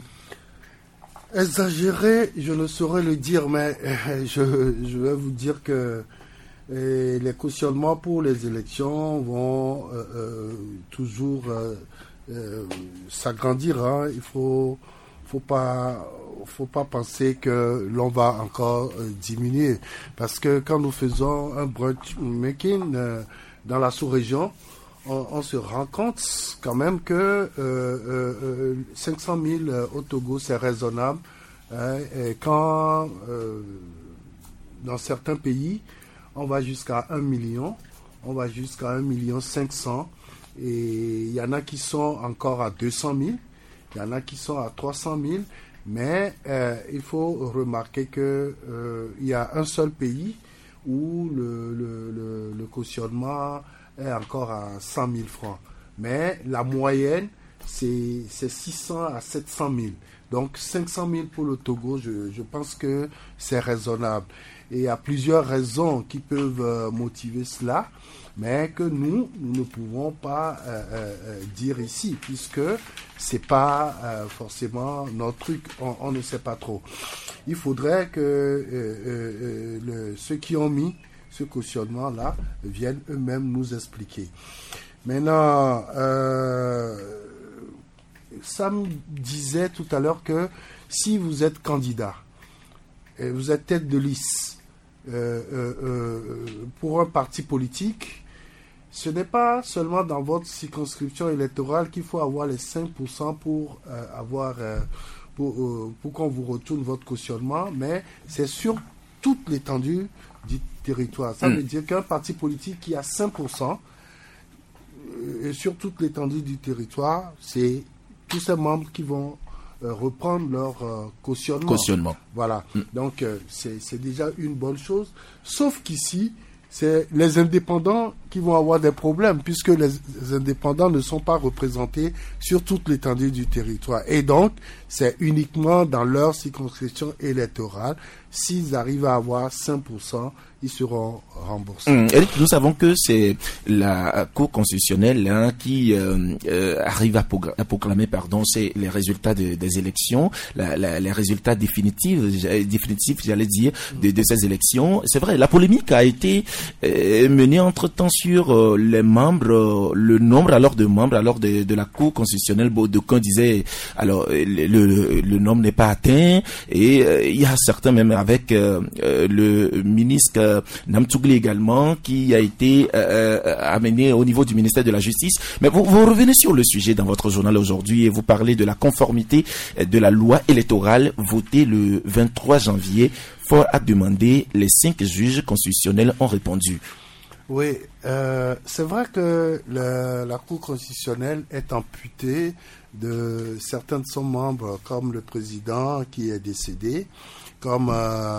[SPEAKER 2] Exagéré, je ne saurais le dire, mais je vais vous dire que les cautionnements pour les élections vont toujours s'agrandir. Il faut faut pas penser que l'on va encore diminuer, parce que quand nous faisons un benchmarking dans la sous-région, on se rend compte quand même que 500 000 au Togo, c'est raisonnable. Et quand dans certains pays, on va jusqu'à 1 million, on va jusqu'à 1 500 000, et il y en a qui sont encore à 200 000, il y en a qui sont à 300 000, mais il faut remarquer que il y a un seul pays où le cautionnement est encore à 100 000 francs. Mais la moyenne, c'est 600 à 700 000. Donc 500 000 pour le Togo, je pense que c'est raisonnable. Et il y a plusieurs raisons qui peuvent motiver cela, mais que nous ne pouvons pas dire ici, puisque c'est pas forcément notre truc, on ne sait pas trop. Il faudrait que ceux qui ont mis ce cautionnement-là viennent eux-mêmes nous expliquer. Maintenant, Sam disait tout à l'heure que si vous êtes candidat, et vous êtes tête de liste pour un parti politique, ce n'est pas seulement dans votre circonscription électorale qu'il faut avoir les 5% pour qu'on vous retourne votre cautionnement, mais c'est sur toute l'étendue du territoire. Ça veut dire qu'un parti politique qui a 5% sur toute l'étendue du territoire, c'est tous ces membres qui vont reprendre leur cautionnement. Voilà. Donc, c'est déjà une bonne chose. Sauf qu'ici, c'est les indépendants qui vont avoir des problèmes, puisque les indépendants ne sont pas représentés sur toute l'étendue du territoire. Et donc, c'est uniquement dans leur circonscription électorale. S'ils arrivent à avoir 5%, ils seront remboursés.
[SPEAKER 1] Eric, nous savons que c'est la Cour constitutionnelle qui arrive à proclamer, c'est les résultats des élections, les résultats définitifs, j'allais dire, de ces élections. C'est vrai, la polémique a été menée entre-temps sur les membres, le nombre alors de membres alors de la Cour constitutionnelle. D'aucuns disaient, alors le nombre n'est pas atteint, et il y a certains même avec le ministre Namtougli également, qui a été amené au niveau du ministère de la Justice. Mais vous revenez sur le sujet dans votre journal aujourd'hui et vous parlez de la conformité de la loi électorale votée le 23 janvier. Fort à demander, les 5 juges constitutionnels ont répondu.
[SPEAKER 2] Oui, c'est vrai que la Cour constitutionnelle est amputée de certains de ses membres, comme le président qui est décédé, comme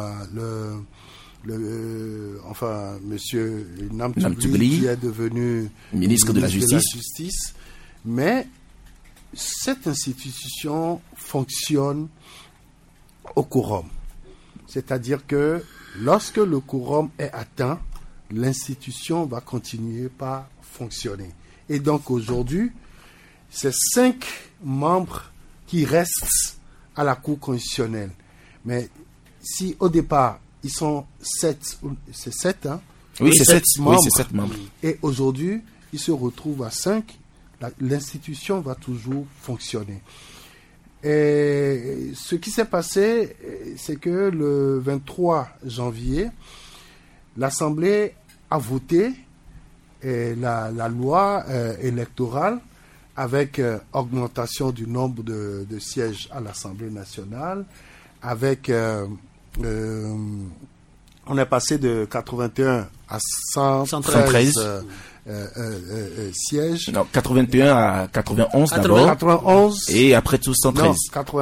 [SPEAKER 2] monsieur Namtougli qui est devenu
[SPEAKER 1] ministre de la Justice.
[SPEAKER 2] Mais cette institution fonctionne au quorum. C'est-à-dire que lorsque le quorum est atteint, l'institution va continuer par fonctionner. Et donc aujourd'hui, c'est 5 membres qui restent à la Cour constitutionnelle. Mais si au départ, ils sont 7, c'est 7, hein?
[SPEAKER 1] Oui, c'est 7 membres. Oui, c'est 7 membres.
[SPEAKER 2] Et aujourd'hui, ils se retrouvent à 5. L'institution va toujours fonctionner. Et ce qui s'est passé, c'est que le 23 janvier, l'Assemblée a voté la loi électorale avec augmentation du nombre de sièges à l'Assemblée nationale, avec on est passé de 81 à 113 sièges.
[SPEAKER 1] Non, 81 à 91 d'abord.
[SPEAKER 2] 91.
[SPEAKER 1] Et après tout 113.
[SPEAKER 2] Non,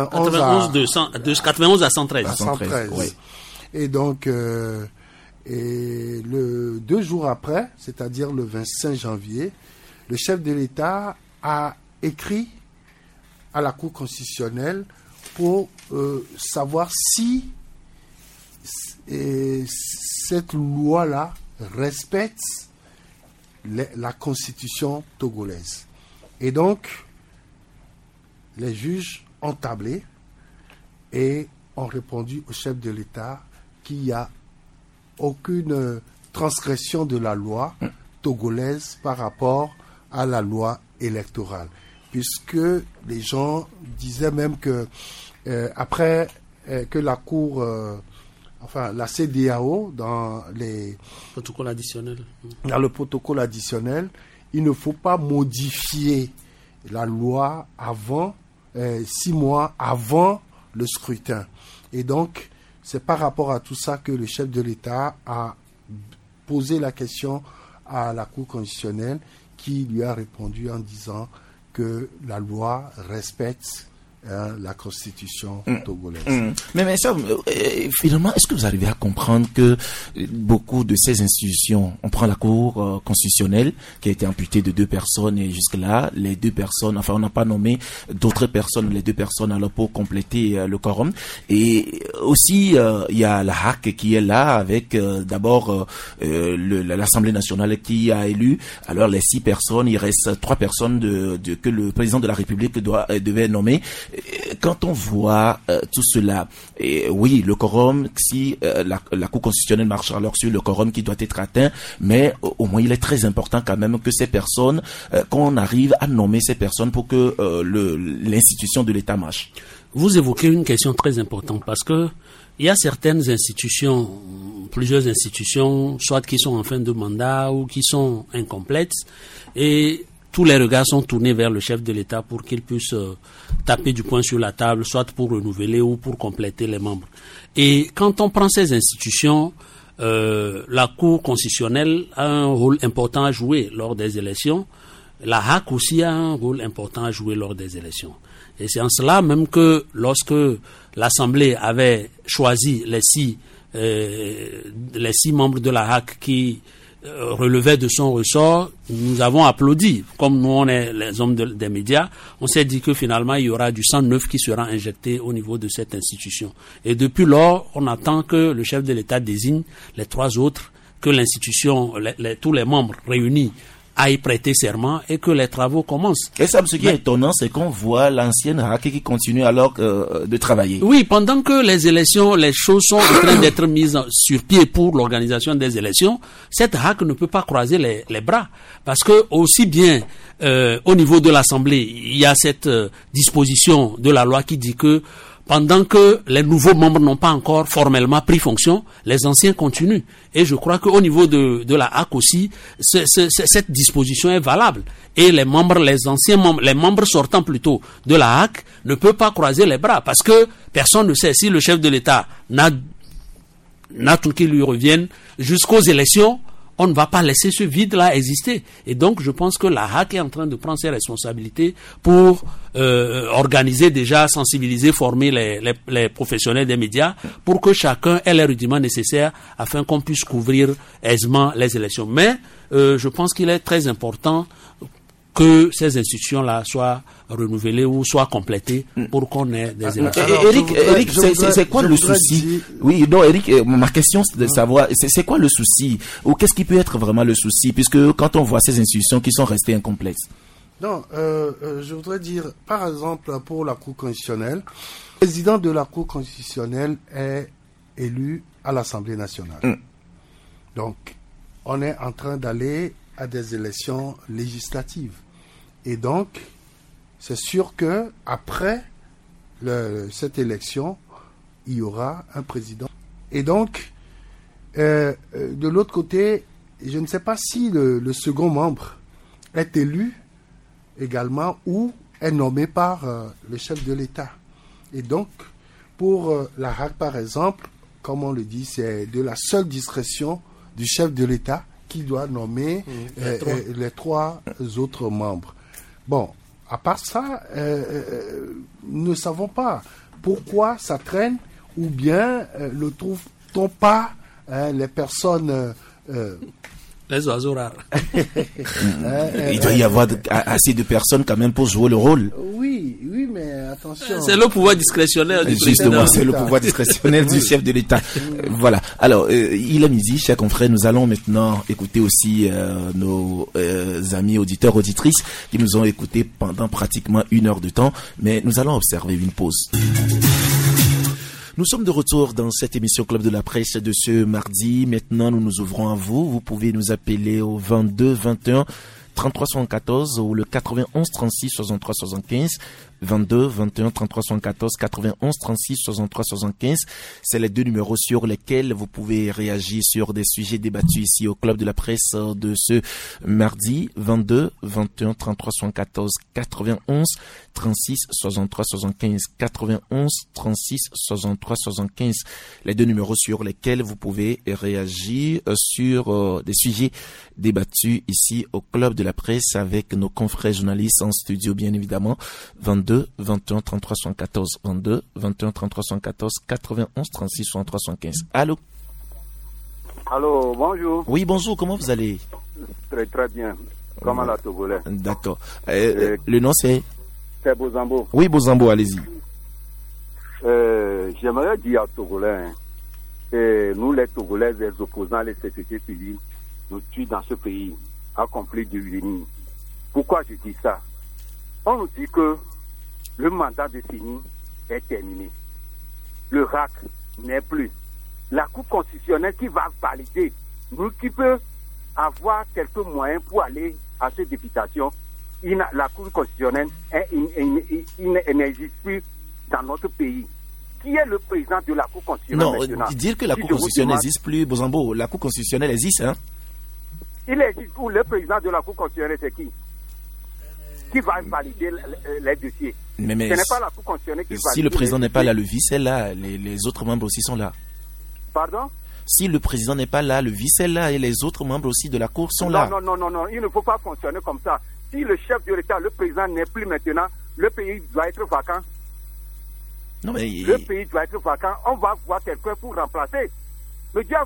[SPEAKER 3] 91 à 113.
[SPEAKER 2] À 113. Oui. Et donc, et 2 jours après, c'est-à-dire le 25 janvier, le chef de l'État a écrit à la Cour constitutionnelle pour savoir si cette loi-là respecte la constitution togolaise. Et donc, les juges ont tablé et ont répondu au chef de l'État qu'il n'y a aucune transgression de la loi togolaise par rapport à la loi électorale. Puisque les gens disaient même que après que la Cour, la CEDEAO, dans le protocole additionnel, il ne faut pas modifier la loi avant 6 mois avant le scrutin. Et donc, c'est par rapport à tout ça que le chef de l'État a posé la question à la Cour constitutionnelle, qui lui a répondu en disant que la loi respecte la constitution togolaise.
[SPEAKER 1] Mais ça, finalement, est-ce que vous arrivez à comprendre que beaucoup de ces institutions, on prend la Cour constitutionnelle qui a été amputée de 2 personnes et jusque-là, les 2 personnes, on n'a pas nommé d'autres personnes, les 2 personnes alors pour compléter le quorum. Et aussi, il y a la HAC qui est là avec d'abord l'Assemblée nationale qui a élu. Alors les 6 personnes, il reste 3 personnes que le président de la République devait nommer. Quand on voit tout cela, oui, le quorum, si la Cour constitutionnelle marche alors sur le quorum qui doit être atteint, mais au moins il est très important quand même que ces personnes, qu'on arrive à nommer ces personnes pour que l'institution de l'État marche.
[SPEAKER 3] Vous évoquez une question très importante parce que il y a certaines institutions, plusieurs institutions, soit qui sont en fin de mandat ou qui sont incomplètes, et tous les regards sont tournés vers le chef de l'État pour qu'il puisse taper du poing sur la table, soit pour renouveler ou pour compléter les membres. Et quand on prend ces institutions, la Cour constitutionnelle a un rôle important à jouer lors des élections. La HAC aussi a un rôle important à jouer lors des élections. Et c'est en cela même que lorsque l'Assemblée avait choisi les 6 membres de la HAC qui relevait de son ressort, nous avons applaudi. Comme nous, on est les hommes des médias, on s'est dit que finalement, il y aura du sang neuf qui sera injecté au niveau de cette institution. Et depuis lors, on attend que le chef de l'État désigne les 3 autres, que l'institution, tous les membres réunis aillent prêter serment et que les travaux commencent.
[SPEAKER 1] Et ça, ce qui est étonnant, c'est qu'on voit l'ancienne HAC qui continue alors de travailler.
[SPEAKER 3] Oui, pendant que les élections, les choses sont en train d'être mises sur pied pour l'organisation des élections, cette HAC ne peut pas croiser les bras. Parce que aussi bien au niveau de l'Assemblée, il y a cette disposition de la loi qui dit que pendant que les nouveaux membres n'ont pas encore formellement pris fonction, les anciens continuent. Et je crois qu'au niveau de la HAC aussi, cette disposition est valable. Et les membres sortants plutôt de la HAC ne peuvent pas croiser les bras parce que personne ne sait si le chef de l'État n'a tout qui lui revienne jusqu'aux élections. On ne va pas laisser ce vide-là exister. Et donc, je pense que la HAC est en train de prendre ses responsabilités pour organiser déjà, sensibiliser, former les professionnels des médias pour que chacun ait les rudiments nécessaires afin qu'on puisse couvrir aisément les élections. Mais je pense qu'il est très important que ces institutions-là soient renouvelées ou soient complétées pour qu'on ait des élections.
[SPEAKER 1] Eric, c'est quoi le souci? Oui, non, Eric, ma question c'est de savoir, c'est quoi le souci? Ou qu'est-ce qui peut être vraiment le souci? Puisque quand on voit ces institutions qui sont restées incomplètes.
[SPEAKER 2] Non, je voudrais dire, par exemple, pour la Cour constitutionnelle, le président de la Cour constitutionnelle est élu à l'Assemblée nationale. Donc, on est en train d'aller à des élections législatives. Et donc, c'est sûr que après cette élection, il y aura un président. Et donc, de l'autre côté, je ne sais pas si le second membre est élu également ou est nommé par le chef de l'État. Et donc, pour la HAC, par exemple, comme on le dit, c'est de la seule discrétion du chef de l'État qui doit nommer les 3 autres membres. Bon, à part ça, nous ne savons pas pourquoi ça traîne ou bien ne trouve-t-on pas les personnes...
[SPEAKER 3] les oiseaux rares.
[SPEAKER 1] Il doit y avoir assez de personnes quand même pour jouer le rôle.
[SPEAKER 2] Oui, mais attention.
[SPEAKER 3] C'est le pouvoir discrétionnaire du président.
[SPEAKER 1] Justement, c'est le pouvoir discrétionnel du chef de l'État. Voilà. Alors, il est midi, chers confrères, nous allons maintenant écouter aussi nos amis auditeurs, auditrices qui nous ont écoutés pendant pratiquement 1 heure de temps, mais nous allons observer une pause. Nous sommes de retour dans cette émission Club de la Presse de ce mardi. Maintenant, nous nous ouvrons à vous. Vous pouvez nous appeler au 22 21 33 74 ou le 91 36 63 75. 22 21 33 74 91 36 63 75. C'est les deux numéros sur lesquels vous pouvez réagir sur des sujets débattus ici au Club de la Presse de ce mardi. 22 21 33 74 91 36 63 75 91 36 63 75. Les deux numéros sur lesquels vous pouvez réagir sur des sujets débattus ici au Club de la Presse avec nos confrères journalistes en studio, bien évidemment. 22 21 33 74 22 21 33 74 91 36 63 75. Allô?
[SPEAKER 7] Allô, bonjour.
[SPEAKER 1] Oui, bonjour, comment vous allez?
[SPEAKER 7] Très très bien. Comment la Togolais?
[SPEAKER 1] D'accord. Le nom c'est?
[SPEAKER 7] C'est Bozambo.
[SPEAKER 1] Oui, Bozambo, allez-y.
[SPEAKER 7] J'aimerais dire à Togolais, que nous les Togolais, les opposants, les sociétés civiles, nous tuent dans ce pays, accomplis de l'UNI. Pourquoi je dis ça? On nous dit que le mandat de Sini est terminé. Le RAC n'est plus. La Cour constitutionnelle qui va valider, nous qui peut avoir quelques moyens pour aller à cette députation, la Cour constitutionnelle n'existe plus dans notre pays. Qui est le président de la Cour constitutionnelle?
[SPEAKER 1] Non, dire que la Cour constitutionnelle n'existe plus, Bozambo, la Cour constitutionnelle existe, hein?
[SPEAKER 7] Il existe où? Le président de la Cour constitutionnelle, c'est qui? Qui va valider les dossiers?
[SPEAKER 1] Mais
[SPEAKER 7] ce n'est pas la Cour constitutionnelle qui valide.
[SPEAKER 1] Si le président n'est pas là, le vice est là, les autres membres aussi sont là.
[SPEAKER 7] Pardon? Si
[SPEAKER 1] le président n'est pas là, le vice est là et les autres membres aussi de la Cour sont là.
[SPEAKER 7] Non, il ne faut pas fonctionner comme ça. Si le chef de l'État, le président n'est plus maintenant, le pays doit être vacant.
[SPEAKER 1] Non, mais...
[SPEAKER 7] Le pays doit être vacant. On va voir quelqu'un pour remplacer. Monsieur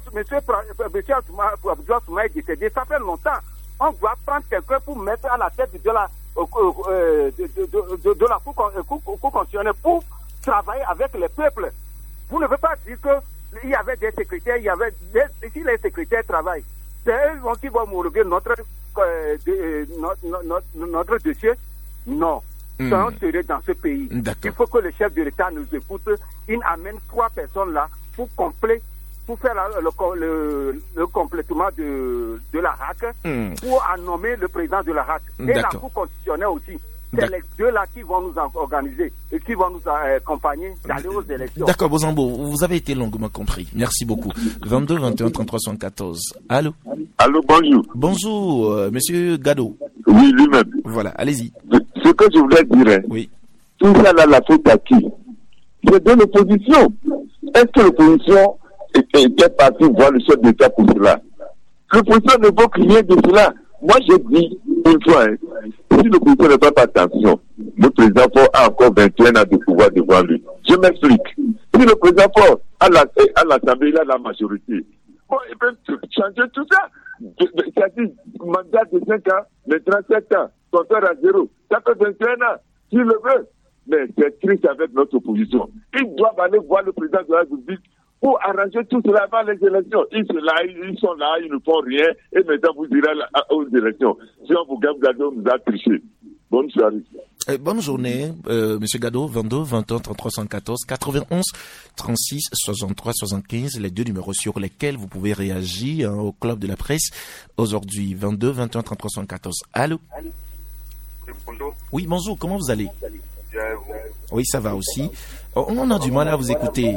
[SPEAKER 7] Souma est décédé, ça fait longtemps. On doit prendre quelqu'un pour mettre à la tête de la Cour constitutionnelle pour travailler avec les peuples. Vous ne pouvez pas dire qu'il y avait des secrétaires, si les secrétaires travaillent, c'est eux qui vont homologuer notre dossier. Non. C'est un sérieux dans ce pays. Il faut que le chef de l'État nous écoute. Il amène 3 personnes là pour faire le complétement de la RAC, pour nommer le président de la RAC. Et la Cour constitutionnelle aussi. C'est les deux là qui vont nous organiser et qui vont nous accompagner d'aller aux élections.
[SPEAKER 1] D'accord, Bozambo, vous avez été longuement compris. Merci beaucoup. 22 21 33 74. Allô?
[SPEAKER 8] Allô, bonjour.
[SPEAKER 1] Bonjour, monsieur Gado.
[SPEAKER 8] Oui, lui-même.
[SPEAKER 1] Voilà, allez-y.
[SPEAKER 8] Ce que je voulais dire,
[SPEAKER 1] oui.
[SPEAKER 8] Tout ça là, la faute à qui? C'est de l'opposition. Est-ce que l'opposition était partie voir le chef d'État pour cela? L'opposition ne vaut rien de cela. Moi, j'ai dit une fois, si l'opposition ne fait pas attention, le président Faure a encore 21 ans de pouvoir devant lui. Je m'explique. Si le président Faure à l'Assemblée, il a la majorité. Bon, il peut changer tout ça. C'est-à-dire, mandat de 5 ans, maintenant 7 ans, compteur à 0. Ça fait 21 ans, s'il le veut. Mais c'est triste avec notre opposition. Ils doivent aller voir le président de la République pour arranger tout cela avant les élections. Ils sont là, ils ne font rien, et maintenant vous irez aux élections. Si on vous gagne, Gado nous a triché. Bonne soirée.
[SPEAKER 1] Bonne journée, monsieur Gado. 22 21 33 114 91 36 63 75, les deux numéros sur lesquels vous pouvez réagir au Club de la Presse aujourd'hui. 22 21 33 114. Allô?
[SPEAKER 9] Bonjour.
[SPEAKER 1] Oui, bonjour, comment vous allez? Oui, ça va aussi. On a du mal à vous écouter.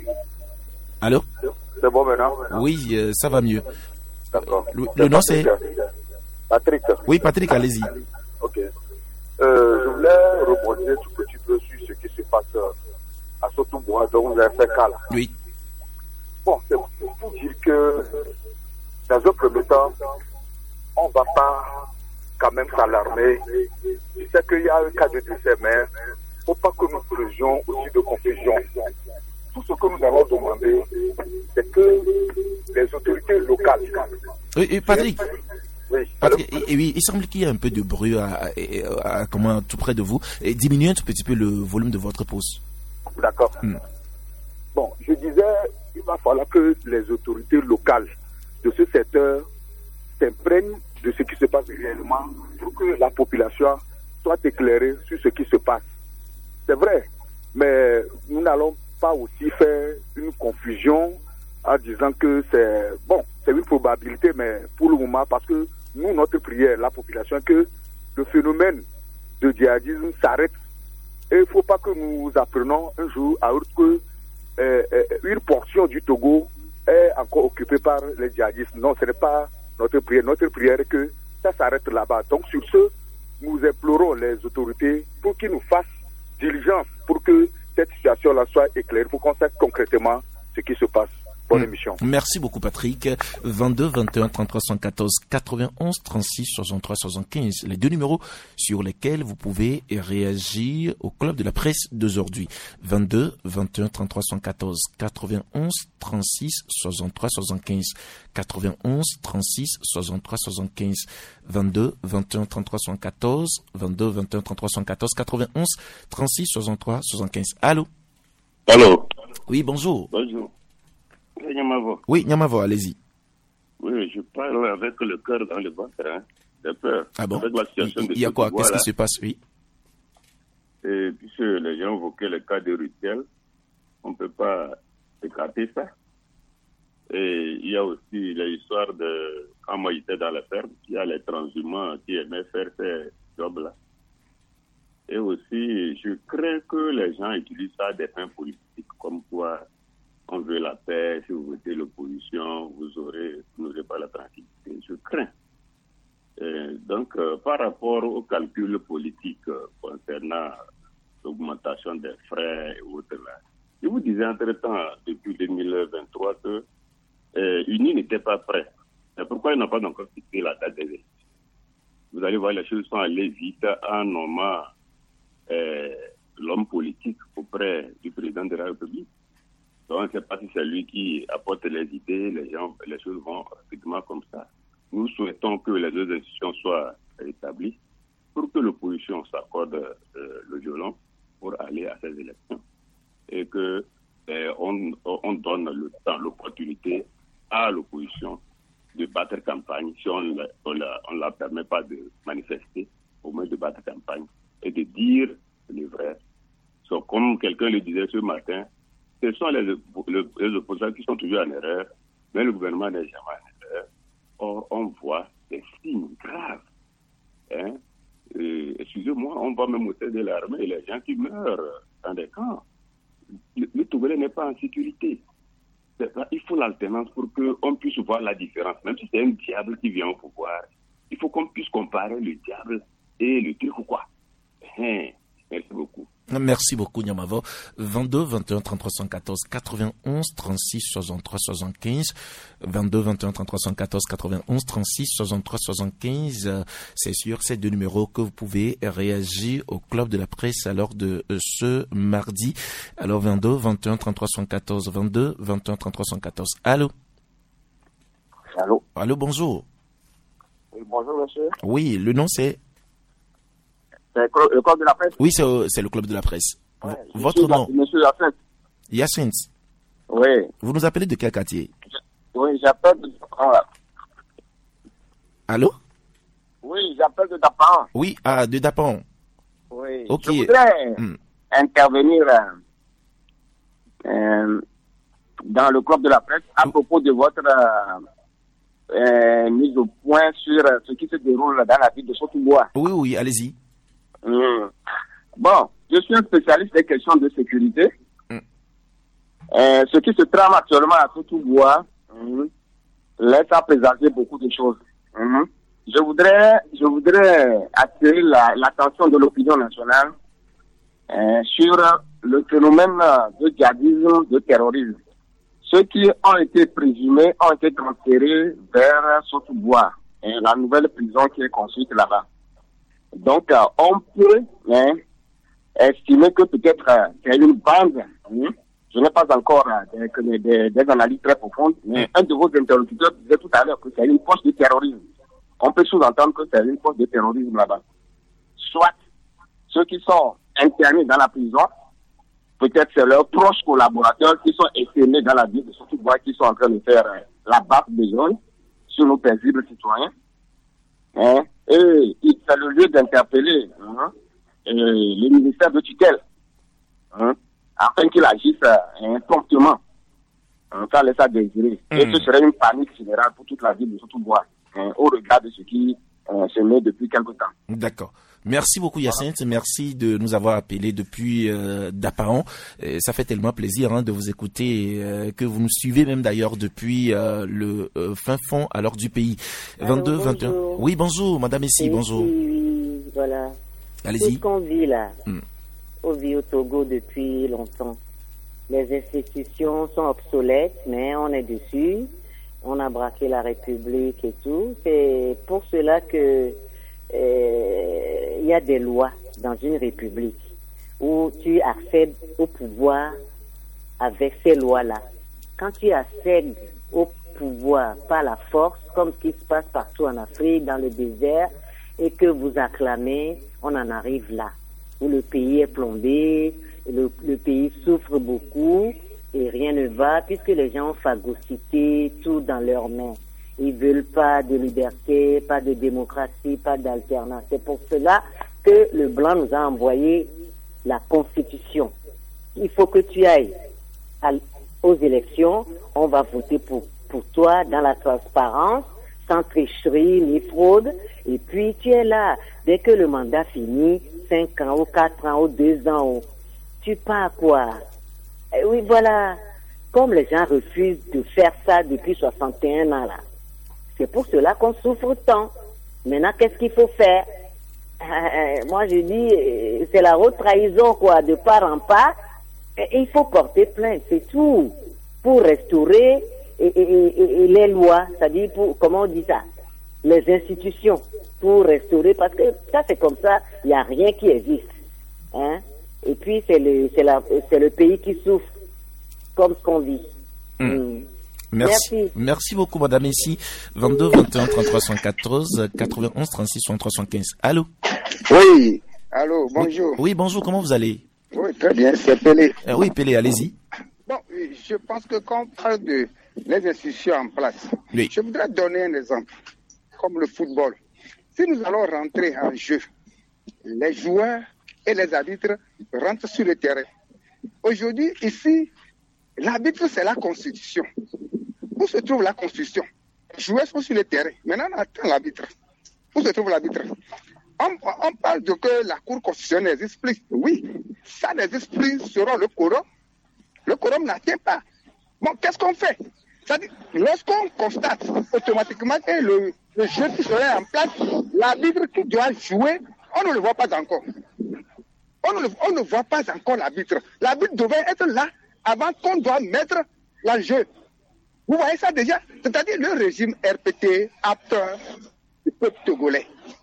[SPEAKER 1] Allô?
[SPEAKER 9] C'est bon maintenant?
[SPEAKER 1] Oui, ça va mieux.
[SPEAKER 9] D'accord.
[SPEAKER 1] Le nom c'est?
[SPEAKER 9] Patrick.
[SPEAKER 1] Oui, Patrick, allez-y.
[SPEAKER 9] Ok. Je voulais rebondir un petit peu sur ce qui se passe à Sotobois, dont vous avez fait cas là.
[SPEAKER 1] Oui.
[SPEAKER 9] Bon, c'est pour dire que dans un premier temps, on ne va pas quand même s'alarmer. Je sais qu'il y a un cas de décès, mais il ne faut pas que nous faisions aussi de confusion. Tout ce que nous allons demander, c'est que les autorités locales...
[SPEAKER 1] Oui, Patrick.
[SPEAKER 9] Oui,
[SPEAKER 1] oui, il semble qu'il y a un peu de bruit tout près de vous. Diminuez un tout petit peu le volume de votre pause.
[SPEAKER 9] D'accord. Bon, je disais, il va falloir que les autorités locales de ce secteur s'imprègnent de ce qui se passe réellement pour que la population soit éclairée sur ce qui se passe. C'est vrai, mais nous n'allons pas aussi faire une confusion en disant que c'est une probabilité, mais pour le moment, parce que nous, notre prière, la population, que le phénomène de djihadisme s'arrête Et il ne faut pas que nous apprenions un jour à autre que une portion du Togo est encore occupée par les djihadistes. Non, ce n'est pas notre prière. Notre prière est que ça s'arrête là-bas. Donc sur ce, nous implorons les autorités pour qu'ils nous fassent diligence pour que cette situation-là soit éclairée, pour qu'on sache concrètement ce qui se passe. Bonne émission.
[SPEAKER 1] Merci beaucoup Patrick. 22 21 33 114 91 36 63 75, les deux numéros sur lesquels vous pouvez réagir au club de la presse d'aujourd'hui. 22 21 33 114 91 36 63 75, 91 36 63 75, 22 21 33 114 22 21 33 114 91 36 63 75. Allô?
[SPEAKER 10] Allô?
[SPEAKER 1] Oui, bonjour.
[SPEAKER 10] Bonjour. Nyamavo.
[SPEAKER 1] Oui, Nyamavo, allez-y.
[SPEAKER 10] Oui, je parle avec le cœur dans le ventre, hein. J'ai peur.
[SPEAKER 1] Ah bon?
[SPEAKER 10] Avec la situation
[SPEAKER 1] Il y a quoi? Qu'est-ce qui se passe? Oui.
[SPEAKER 10] Et puisque les gens évoquaient le cas de Rutiel, on ne peut pas écarter ça. Et il y a aussi l'histoire de quand moi j'étais dans la ferme, il y a les transhumants qui aimaient faire ces jobs-là. Et aussi, je crains que les gens utilisent ça à des fins politiques, comme quoi on veut la paix, si vous votez l'opposition, vous n'aurez pas la tranquillité. Je crains. Donc, par rapport au calcul politique concernant l'augmentation des frais et autres, là, je vous disais entre-temps, depuis 2023, que UNI n'était pas prêt. C'est pourquoi ils n'ont pas encore fixé la date des élections. Vous allez voir, les choses sont allées vite en nommant l'homme politique auprès du président de la République. Donc, on ne sait pas si c'est lui qui apporte les idées, les choses vont rapidement comme ça. Nous souhaitons que les deux institutions soient rétablies pour que l'opposition s'accorde le violon pour aller à ces élections. Et que on donne le temps, l'opportunité à l'opposition de battre campagne si on ne la permet pas de manifester, au moins de battre campagne et de dire le vrai. So, comme quelqu'un le disait ce matin, ce sont les opposants qui sont toujours en erreur, mais le gouvernement n'est jamais en erreur. Or, on voit des signes graves. Hein? Excusez-moi, on voit même au sein de l'armée les gens qui meurent dans des camps. Le Togolais n'est pas en sécurité. Il faut l'alternance pour qu'on puisse voir la différence. Même si c'est un diable qui vient au pouvoir, il faut qu'on puisse comparer le diable et le truc ou quoi. Merci beaucoup.
[SPEAKER 1] Merci beaucoup, Nyamavo. 22 21 33 114 91 36 63 75. 22 21 33 114 91 36 63 75. C'est sur ces deux numéros que vous pouvez réagir au club de la presse alors de ce mardi. Alors 22 21 33 114 22 21 33 114. Allô?
[SPEAKER 11] Allô?
[SPEAKER 1] Allô, bonjour.
[SPEAKER 11] Oui, bonjour, monsieur.
[SPEAKER 1] Oui, le nom c'est?
[SPEAKER 11] C'est le club de la presse?
[SPEAKER 1] Oui, c'est le club de la presse.
[SPEAKER 11] Ouais,
[SPEAKER 1] Votre nom?
[SPEAKER 11] Monsieur Yacinthe.
[SPEAKER 1] Yacinthe.
[SPEAKER 11] Oui.
[SPEAKER 1] Vous nous appelez de quel quartier?
[SPEAKER 11] Oui, j'appelle de Dapan.
[SPEAKER 1] Allô?
[SPEAKER 11] Oui, j'appelle de Dapan.
[SPEAKER 1] Oui, de Dapan.
[SPEAKER 11] Oui.
[SPEAKER 1] Ok.
[SPEAKER 11] Je voudrais intervenir dans le club de la presse à propos de votre mise au point sur ce qui se déroule dans la ville de Sotobois.
[SPEAKER 1] Oui, allez-y.
[SPEAKER 11] Bon, je suis un spécialiste des questions de sécurité. Ce qui se trame actuellement à Sotobois laisse à présager beaucoup de choses. Je voudrais attirer l'attention de l'opinion nationale sur le phénomène de djihadisme, de terrorisme. Ceux qui ont été présumés ont été transférés vers Sotobois, la nouvelle prison qui est construite là-bas. Donc, on peut estimer que peut-être c'est une bande. Je n'ai pas encore des analyses très profondes, mais un de vos interlocuteurs disait tout à l'heure que c'est une force de terrorisme. On peut sous-entendre que c'est une force de terrorisme là-bas. Soit ceux qui sont internés dans la prison, peut-être c'est leurs proches collaborateurs qui sont essaimés dans la ville de Sotobois, qui sont en train de faire la baffe des jeunes sur nos paisibles citoyens. Et c'est le lieu d'interpeller le ministère de tutelle afin qu'il agisse promptement. Ça laisse à désirer. Et ce serait une panique générale pour toute la ville de Sotobois au regard de ce qui se met depuis quelque temps.
[SPEAKER 1] D'accord. Merci beaucoup Hyacinthe, merci de nous avoir appelés depuis Dapaon. Ça fait tellement plaisir de vous écouter, que vous nous suivez même d'ailleurs depuis le fin fond alors du pays.
[SPEAKER 12] Allô,
[SPEAKER 1] 22, 21. Oui, bonjour, Madame Essi, bonjour.
[SPEAKER 12] Oui, voilà.
[SPEAKER 1] Allez-y.
[SPEAKER 12] Tout ce qu'on vit là, on vit au Togo depuis longtemps. Les institutions sont obsolètes, mais on est dessus. On a braqué la République et tout. C'est pour cela que il y a des lois dans une république où tu accèdes au pouvoir avec ces lois-là. Quand tu accèdes au pouvoir par la force, comme ce qui se passe partout en Afrique, dans le désert, et que vous acclamez, on en arrive là, où le pays est plombé, le pays souffre beaucoup et rien ne va, puisque les gens ont phagocyté tout dans leurs mains. Ils veulent pas de liberté, pas de démocratie, pas d'alternance. C'est pour cela que le blanc nous a envoyé la Constitution. Il faut que tu ailles aux élections, on va voter pour toi dans la transparence, sans tricherie ni fraude, et puis tu es là. Dès que le mandat finit, 5 ans ou 4 ans ou 2 ans, tu pars quoi? Et oui, voilà. Comme les gens refusent de faire ça depuis 61 ans là. C'est pour cela qu'on souffre tant. Maintenant, qu'est-ce qu'il faut faire? Moi, je dis, c'est la haute trahison, quoi, de part en part. Et il faut porter plainte, c'est tout. Pour restaurer et les lois, c'est-à-dire, comment on dit ça? Les institutions, pour restaurer, parce que ça, c'est comme ça, il n'y a rien qui existe. Hein? Et puis, c'est le pays qui souffre, comme ce qu'on vit.
[SPEAKER 1] Merci beaucoup, Madame Essi. 22, 21, 33, 114, 91, 36, 63, 75. Allô?
[SPEAKER 13] Oui, allô, bonjour.
[SPEAKER 1] Oui, bonjour, comment vous allez?
[SPEAKER 13] Oui, très bien, c'est Pelé.
[SPEAKER 1] Oui, Pelé, allez-y.
[SPEAKER 13] Bon, je pense que quand on parle de les institutions en place, je voudrais donner un exemple, comme le football. Si nous allons rentrer en jeu, les joueurs et les arbitres rentrent sur le terrain. Aujourd'hui, ici, l'arbitre, c'est la Constitution. Où se trouve la Constitution? Les joueurs sont sur le terrain. Maintenant, on attend l'arbitre. Où se trouve l'arbitre? On parle de que la Cour constitutionnelle n'existe plus. Oui, ça n'existe plus selon le quorum. Le quorum n'atteint pas. Bon, qu'est-ce qu'on fait? C'est-à-dire, lorsqu'on constate automatiquement que le jeu qui serait en place, l'arbitre qui doit jouer, on ne le voit pas encore. On ne voit pas encore l'arbitre. L'arbitre devait être là avant qu'on doit mettre l'enjeu. Vous voyez ça déjà? C'est-à-dire le régime RPT a peur du peuple togolais.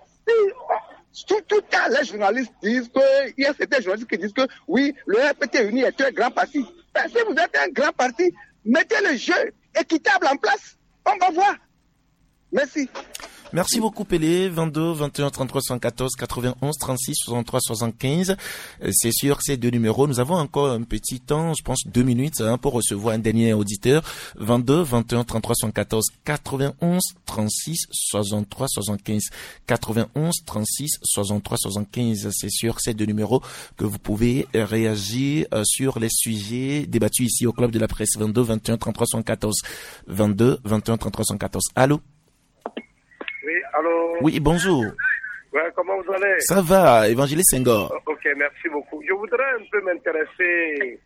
[SPEAKER 13] Tout le temps, les journalistes disent que, il y a certains journalistes qui disent que oui, le RPT uni est un grand parti. Ben, si vous êtes un grand parti, mettez le jeu équitable en place. On va voir. Merci.
[SPEAKER 1] Merci beaucoup Pelé. 22, 21, 33, 114, 91, 36, 63, 75. C'est sur ces deux numéros. Nous avons encore un petit temps, je pense 2 minutes pour recevoir un dernier auditeur. 22, 21, 33, 114, 91, 36, 63, 75. 91, 36, 63, 75. C'est sur ces deux numéros que vous pouvez réagir sur les sujets débattus ici au Club de la Presse. 22, 21, 33, 114. 22, 21, 33, 114. Allô?
[SPEAKER 14] Oui, allô.
[SPEAKER 1] Oui, bonjour.
[SPEAKER 14] Ouais, comment vous allez?
[SPEAKER 1] Ça va, Évangéliste Senghor.
[SPEAKER 14] Ok, merci beaucoup. Je voudrais un peu m'intéresser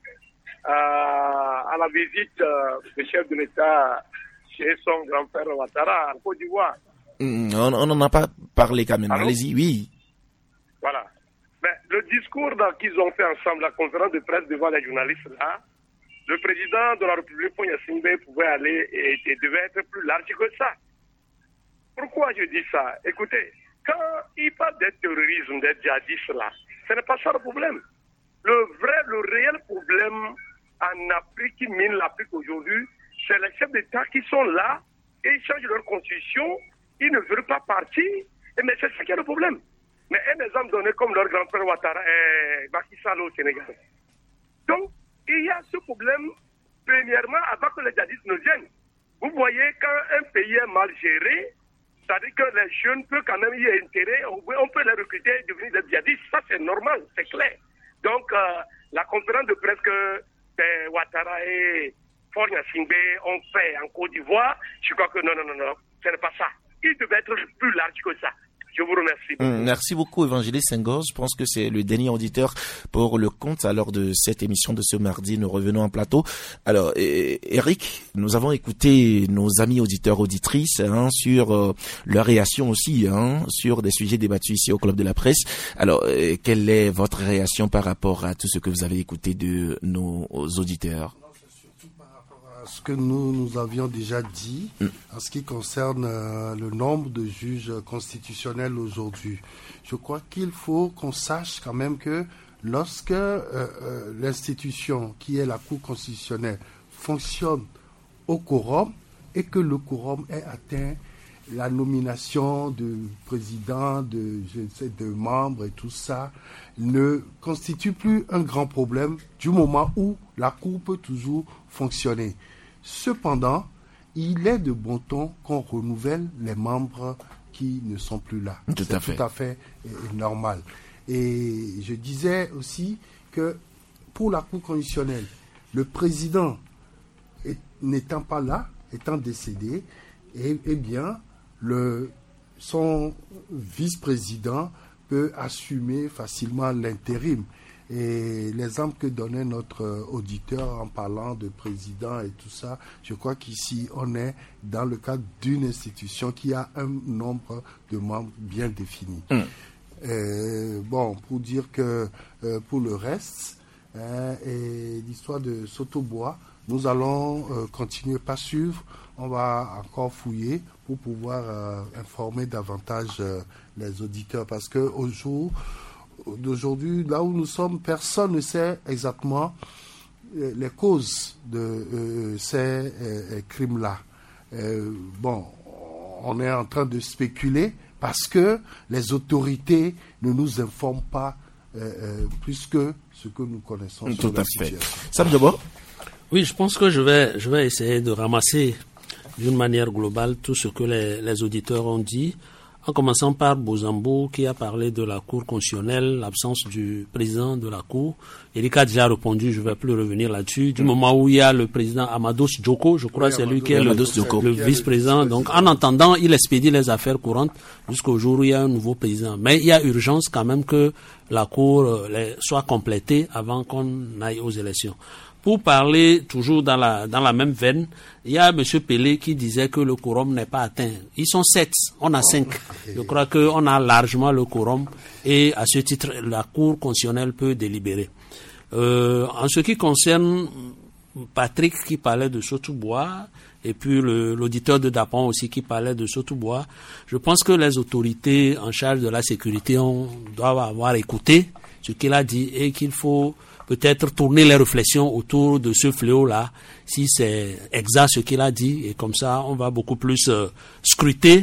[SPEAKER 14] à la visite du chef de l'État chez son grand-père Ouattara en Côte d'Ivoire.
[SPEAKER 1] On n'en a pas parlé quand même. Allez-y, oui.
[SPEAKER 14] Voilà. Mais le discours qu'ils ont fait ensemble, la conférence de presse devant les journalistes là, le président de la République, Faure Gnassingbé, pouvait aller et devait être plus large que ça. Pourquoi je dis ça? Écoutez, quand il parle des terrorisme, des djihadistes là, ce n'est pas ça le problème. Le réel problème en Afrique qui mine l'Afrique aujourd'hui, c'est les chefs d'État qui sont là et ils changent leur constitution, ils ne veulent pas partir, mais c'est ça qui est le problème. Mais un exemple donné comme leur grand-père Ouattara et Macky Sall au Sénégal. Donc, il y a ce problème, premièrement, avant que les djihadistes ne viennent. Vous voyez, quand un pays est mal géré, c'est-à-dire que les jeunes peuvent quand même y avoir intérêt, on peut les recruter et devenir des djihadistes, ça c'est normal, c'est clair. Donc, la conférence de presse que Ouattara et Faure Gnassingbé ont fait en Côte d'Ivoire, je crois que non, ce n'est pas ça. Il devait être plus large que ça. Je vous remercie.
[SPEAKER 1] Merci beaucoup, Évangéliste Senghor. Je pense que c'est le dernier auditeur pour le compte. Alors, de cette émission de ce mardi, nous revenons en plateau. Alors, Eric, nous avons écouté nos amis auditeurs, auditrices, sur leur réaction aussi, sur des sujets débattus ici au Club de la Presse. Alors, quelle est votre réaction par rapport à tout ce que vous avez écouté de nos auditeurs?
[SPEAKER 2] Ce que nous avions déjà dit en ce qui concerne le nombre de juges constitutionnels aujourd'hui. Je crois qu'il faut qu'on sache quand même que lorsque l'institution qui est la Cour constitutionnelle fonctionne au quorum et que le quorum est atteint, la nomination de président, de membres et tout ça ne constitue plus un grand problème du moment où la Cour peut toujours fonctionner. Cependant, il est de bon ton qu'on renouvelle les membres qui ne sont plus là.
[SPEAKER 1] Tout à fait
[SPEAKER 2] normal. Et je disais aussi que pour la Cour constitutionnelle, le président n'étant pas là, étant décédé, eh bien, son vice-président peut assumer facilement l'intérim. Et l'exemple que donnait notre auditeur en parlant de président et tout ça, je crois qu'ici, on est dans le cadre d'une institution qui a un nombre de membres bien défini. Pour dire que pour le reste, et l'histoire de Sotobois, nous allons continuer, pas suivre, on va encore fouiller pour pouvoir informer davantage les auditeurs, parce que au jour d'aujourd'hui, là où nous sommes, personne ne sait exactement les causes de ces crimes-là. On est en train de spéculer parce que les autorités ne nous informent pas plus que ce que nous connaissons sur la situation.
[SPEAKER 1] Sam Diabo?
[SPEAKER 3] Oui, je pense que je vais essayer de ramasser d'une manière globale tout ce que les auditeurs ont dit, en commençant par Bozambo qui a parlé de la Cour constitutionnelle, l'absence du président de la Cour. Eric a déjà répondu, je ne vais plus revenir là-dessus. Du moment où il y a le président Amados Djoko, je crois c'est lui qui est le vice-président. Donc en attendant, il expédie les affaires courantes jusqu'au jour où il y a un nouveau président. Mais il y a urgence quand même que la Cour soit complétée avant qu'on aille aux élections. Pour parler toujours dans la même veine, il y a M. Pelé qui disait que le quorum n'est pas atteint. Ils sont 7, on a 5. Je crois qu'on a largement le quorum et à ce titre, la Cour constitutionnelle peut délibérer. En ce qui concerne Patrick qui parlait de Sotobois et puis l'auditeur de Dapon aussi qui parlait de Sotobois, je pense que les autorités en charge de la sécurité doivent avoir écouté ce qu'il a dit et qu'il faut peut-être tourner les réflexions autour de ce fléau-là, si c'est exact ce qu'il a dit, et comme ça, on va beaucoup plus scruter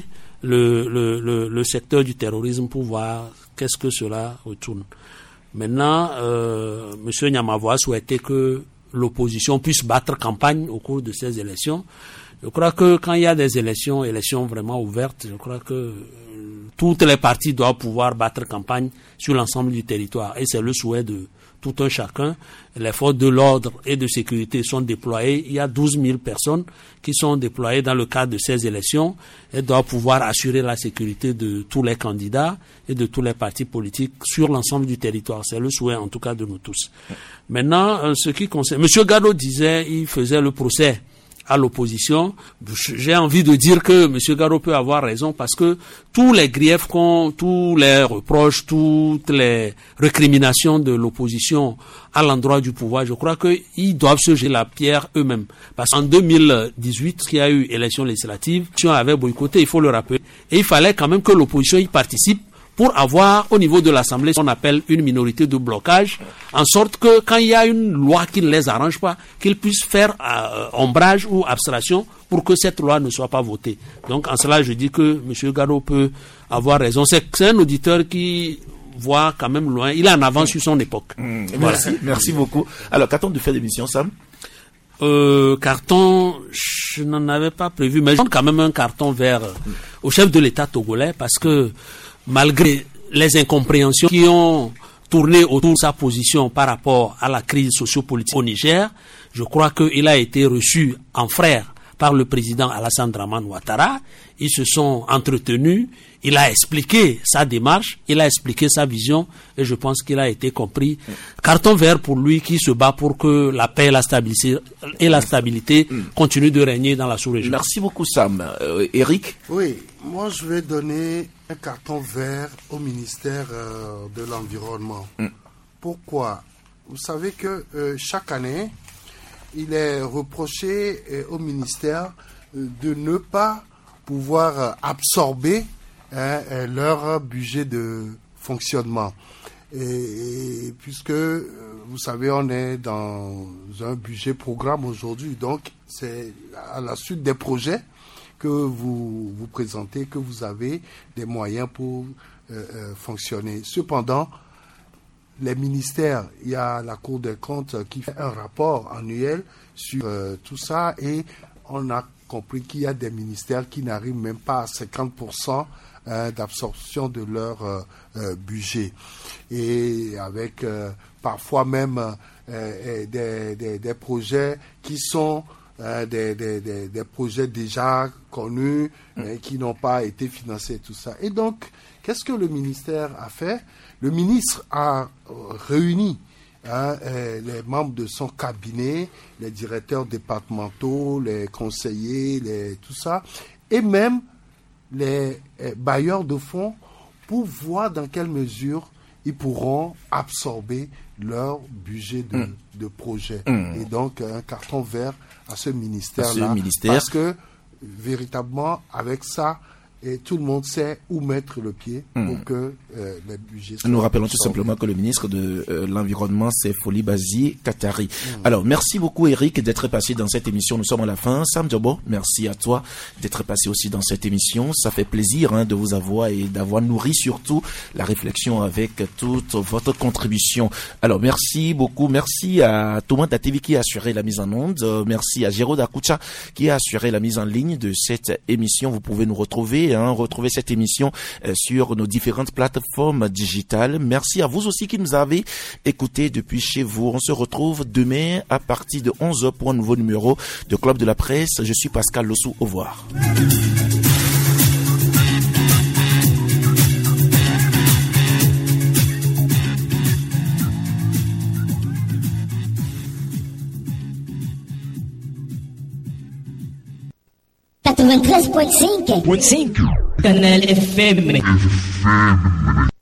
[SPEAKER 3] le secteur du terrorisme pour voir qu'est-ce que cela retourne. Maintenant, M. Nyamavoa souhaitait que l'opposition puisse battre campagne au cours de ces élections. Je crois que quand il y a des élections vraiment ouvertes, je crois que toutes les parties doivent pouvoir battre campagne sur l'ensemble du territoire, et c'est le souhait de tout un chacun. Les forces de l'ordre et de sécurité sont déployées. Il y a 12 000 personnes qui sont déployées dans le cadre de ces élections et doivent pouvoir assurer la sécurité de tous les candidats et de tous les partis politiques sur l'ensemble du territoire. C'est le souhait en tout cas de nous tous. Maintenant, ce qui concerne... M. Gado disait, il faisait le procès à l'opposition. J'ai envie de dire que M. Garo peut avoir raison parce que tous les griefs, tous les reproches, toutes les récriminations de l'opposition à l'endroit du pouvoir, je crois qu'ils doivent se jeter la pierre eux-mêmes. Parce qu'en 2018, il y a eu élection législative, on avait boycotté, il faut le rappeler. Et il fallait quand même que l'opposition y participe pour avoir au niveau de l'Assemblée ce qu'on appelle une minorité de blocage, en sorte que quand il y a une loi qui ne les arrange pas, qu'ils puissent faire ombrage ou abstraction pour que cette loi ne soit pas votée. Donc en cela, je dis que M. Garo peut avoir raison. C'est un auditeur qui voit quand même loin, il est en avance sur son époque.
[SPEAKER 1] Voilà. Merci beaucoup. Alors, qu'a-t-on de fait d'émission, Sam?
[SPEAKER 3] Carton, je n'en avais pas prévu, mais je donne quand même un carton vert au chef de l'État togolais parce que malgré les incompréhensions qui ont tourné autour de sa position par rapport à la crise sociopolitique au Niger, je crois qu'il a été reçu en frère par le président Alassane Dramane Ouattara. Ils se sont entretenus. Il a expliqué sa démarche, il a expliqué sa vision et je pense qu'il a été compris. Carton vert pour lui qui se bat pour que la paix et la stabilité continuent de régner dans la sous-région.
[SPEAKER 1] Merci beaucoup Sam. Eric?
[SPEAKER 2] Oui, moi je vais donner un carton vert au ministère de l'Environnement. Pourquoi? Vous savez que chaque année, il est reproché au ministère de ne pas pouvoir absorber leur budget de fonctionnement. Et puisque, vous savez, on est dans un budget programme aujourd'hui, donc c'est à la suite des projets que vous présentez, que vous avez des moyens pour fonctionner. Cependant, les ministères, il y a la Cour des comptes qui fait un rapport annuel sur tout ça et on a compris qu'il y a des ministères qui n'arrivent même pas à 50% d'absorption de leur budget. Et avec parfois même des projets qui sont des projets déjà connus qui n'ont pas été financés, tout ça. Et donc, qu'est-ce que le ministère a fait? Le ministre a réuni les membres de son cabinet, les directeurs départementaux, les conseillers, tout ça, et même les bailleurs de fonds pour voir dans quelle mesure ils pourront absorber leur budget de projet. Et donc, un carton vert à ce ministère-là. Parce que, véritablement, avec ça, et tout le monde sait où mettre le pied pour que les budgets soient...
[SPEAKER 1] Nous rappelons tout simplement que le ministre de l'Environnement, c'est Foli Bazi Katari. Alors, merci beaucoup Eric d'être passé dans cette émission. Nous sommes à la fin. Sam Djobo, merci à toi d'être passé aussi dans cette émission. Ça fait plaisir de vous avoir et d'avoir nourri surtout la réflexion avec toute votre contribution. Alors, merci beaucoup. Merci à Thomas Datevi qui a assuré la mise en onde. Merci à Géraud Akoucha qui a assuré la mise en ligne de cette émission. Vous pouvez nous retrouver cette émission sur nos différentes plateformes digitales. Merci à vous aussi qui nous avez écoutés depuis chez vous. On se retrouve demain à partir de 11h pour un nouveau numéro de Club de la Presse. Je suis Pascal Lossou. Au revoir.
[SPEAKER 15] .5 Canal FM.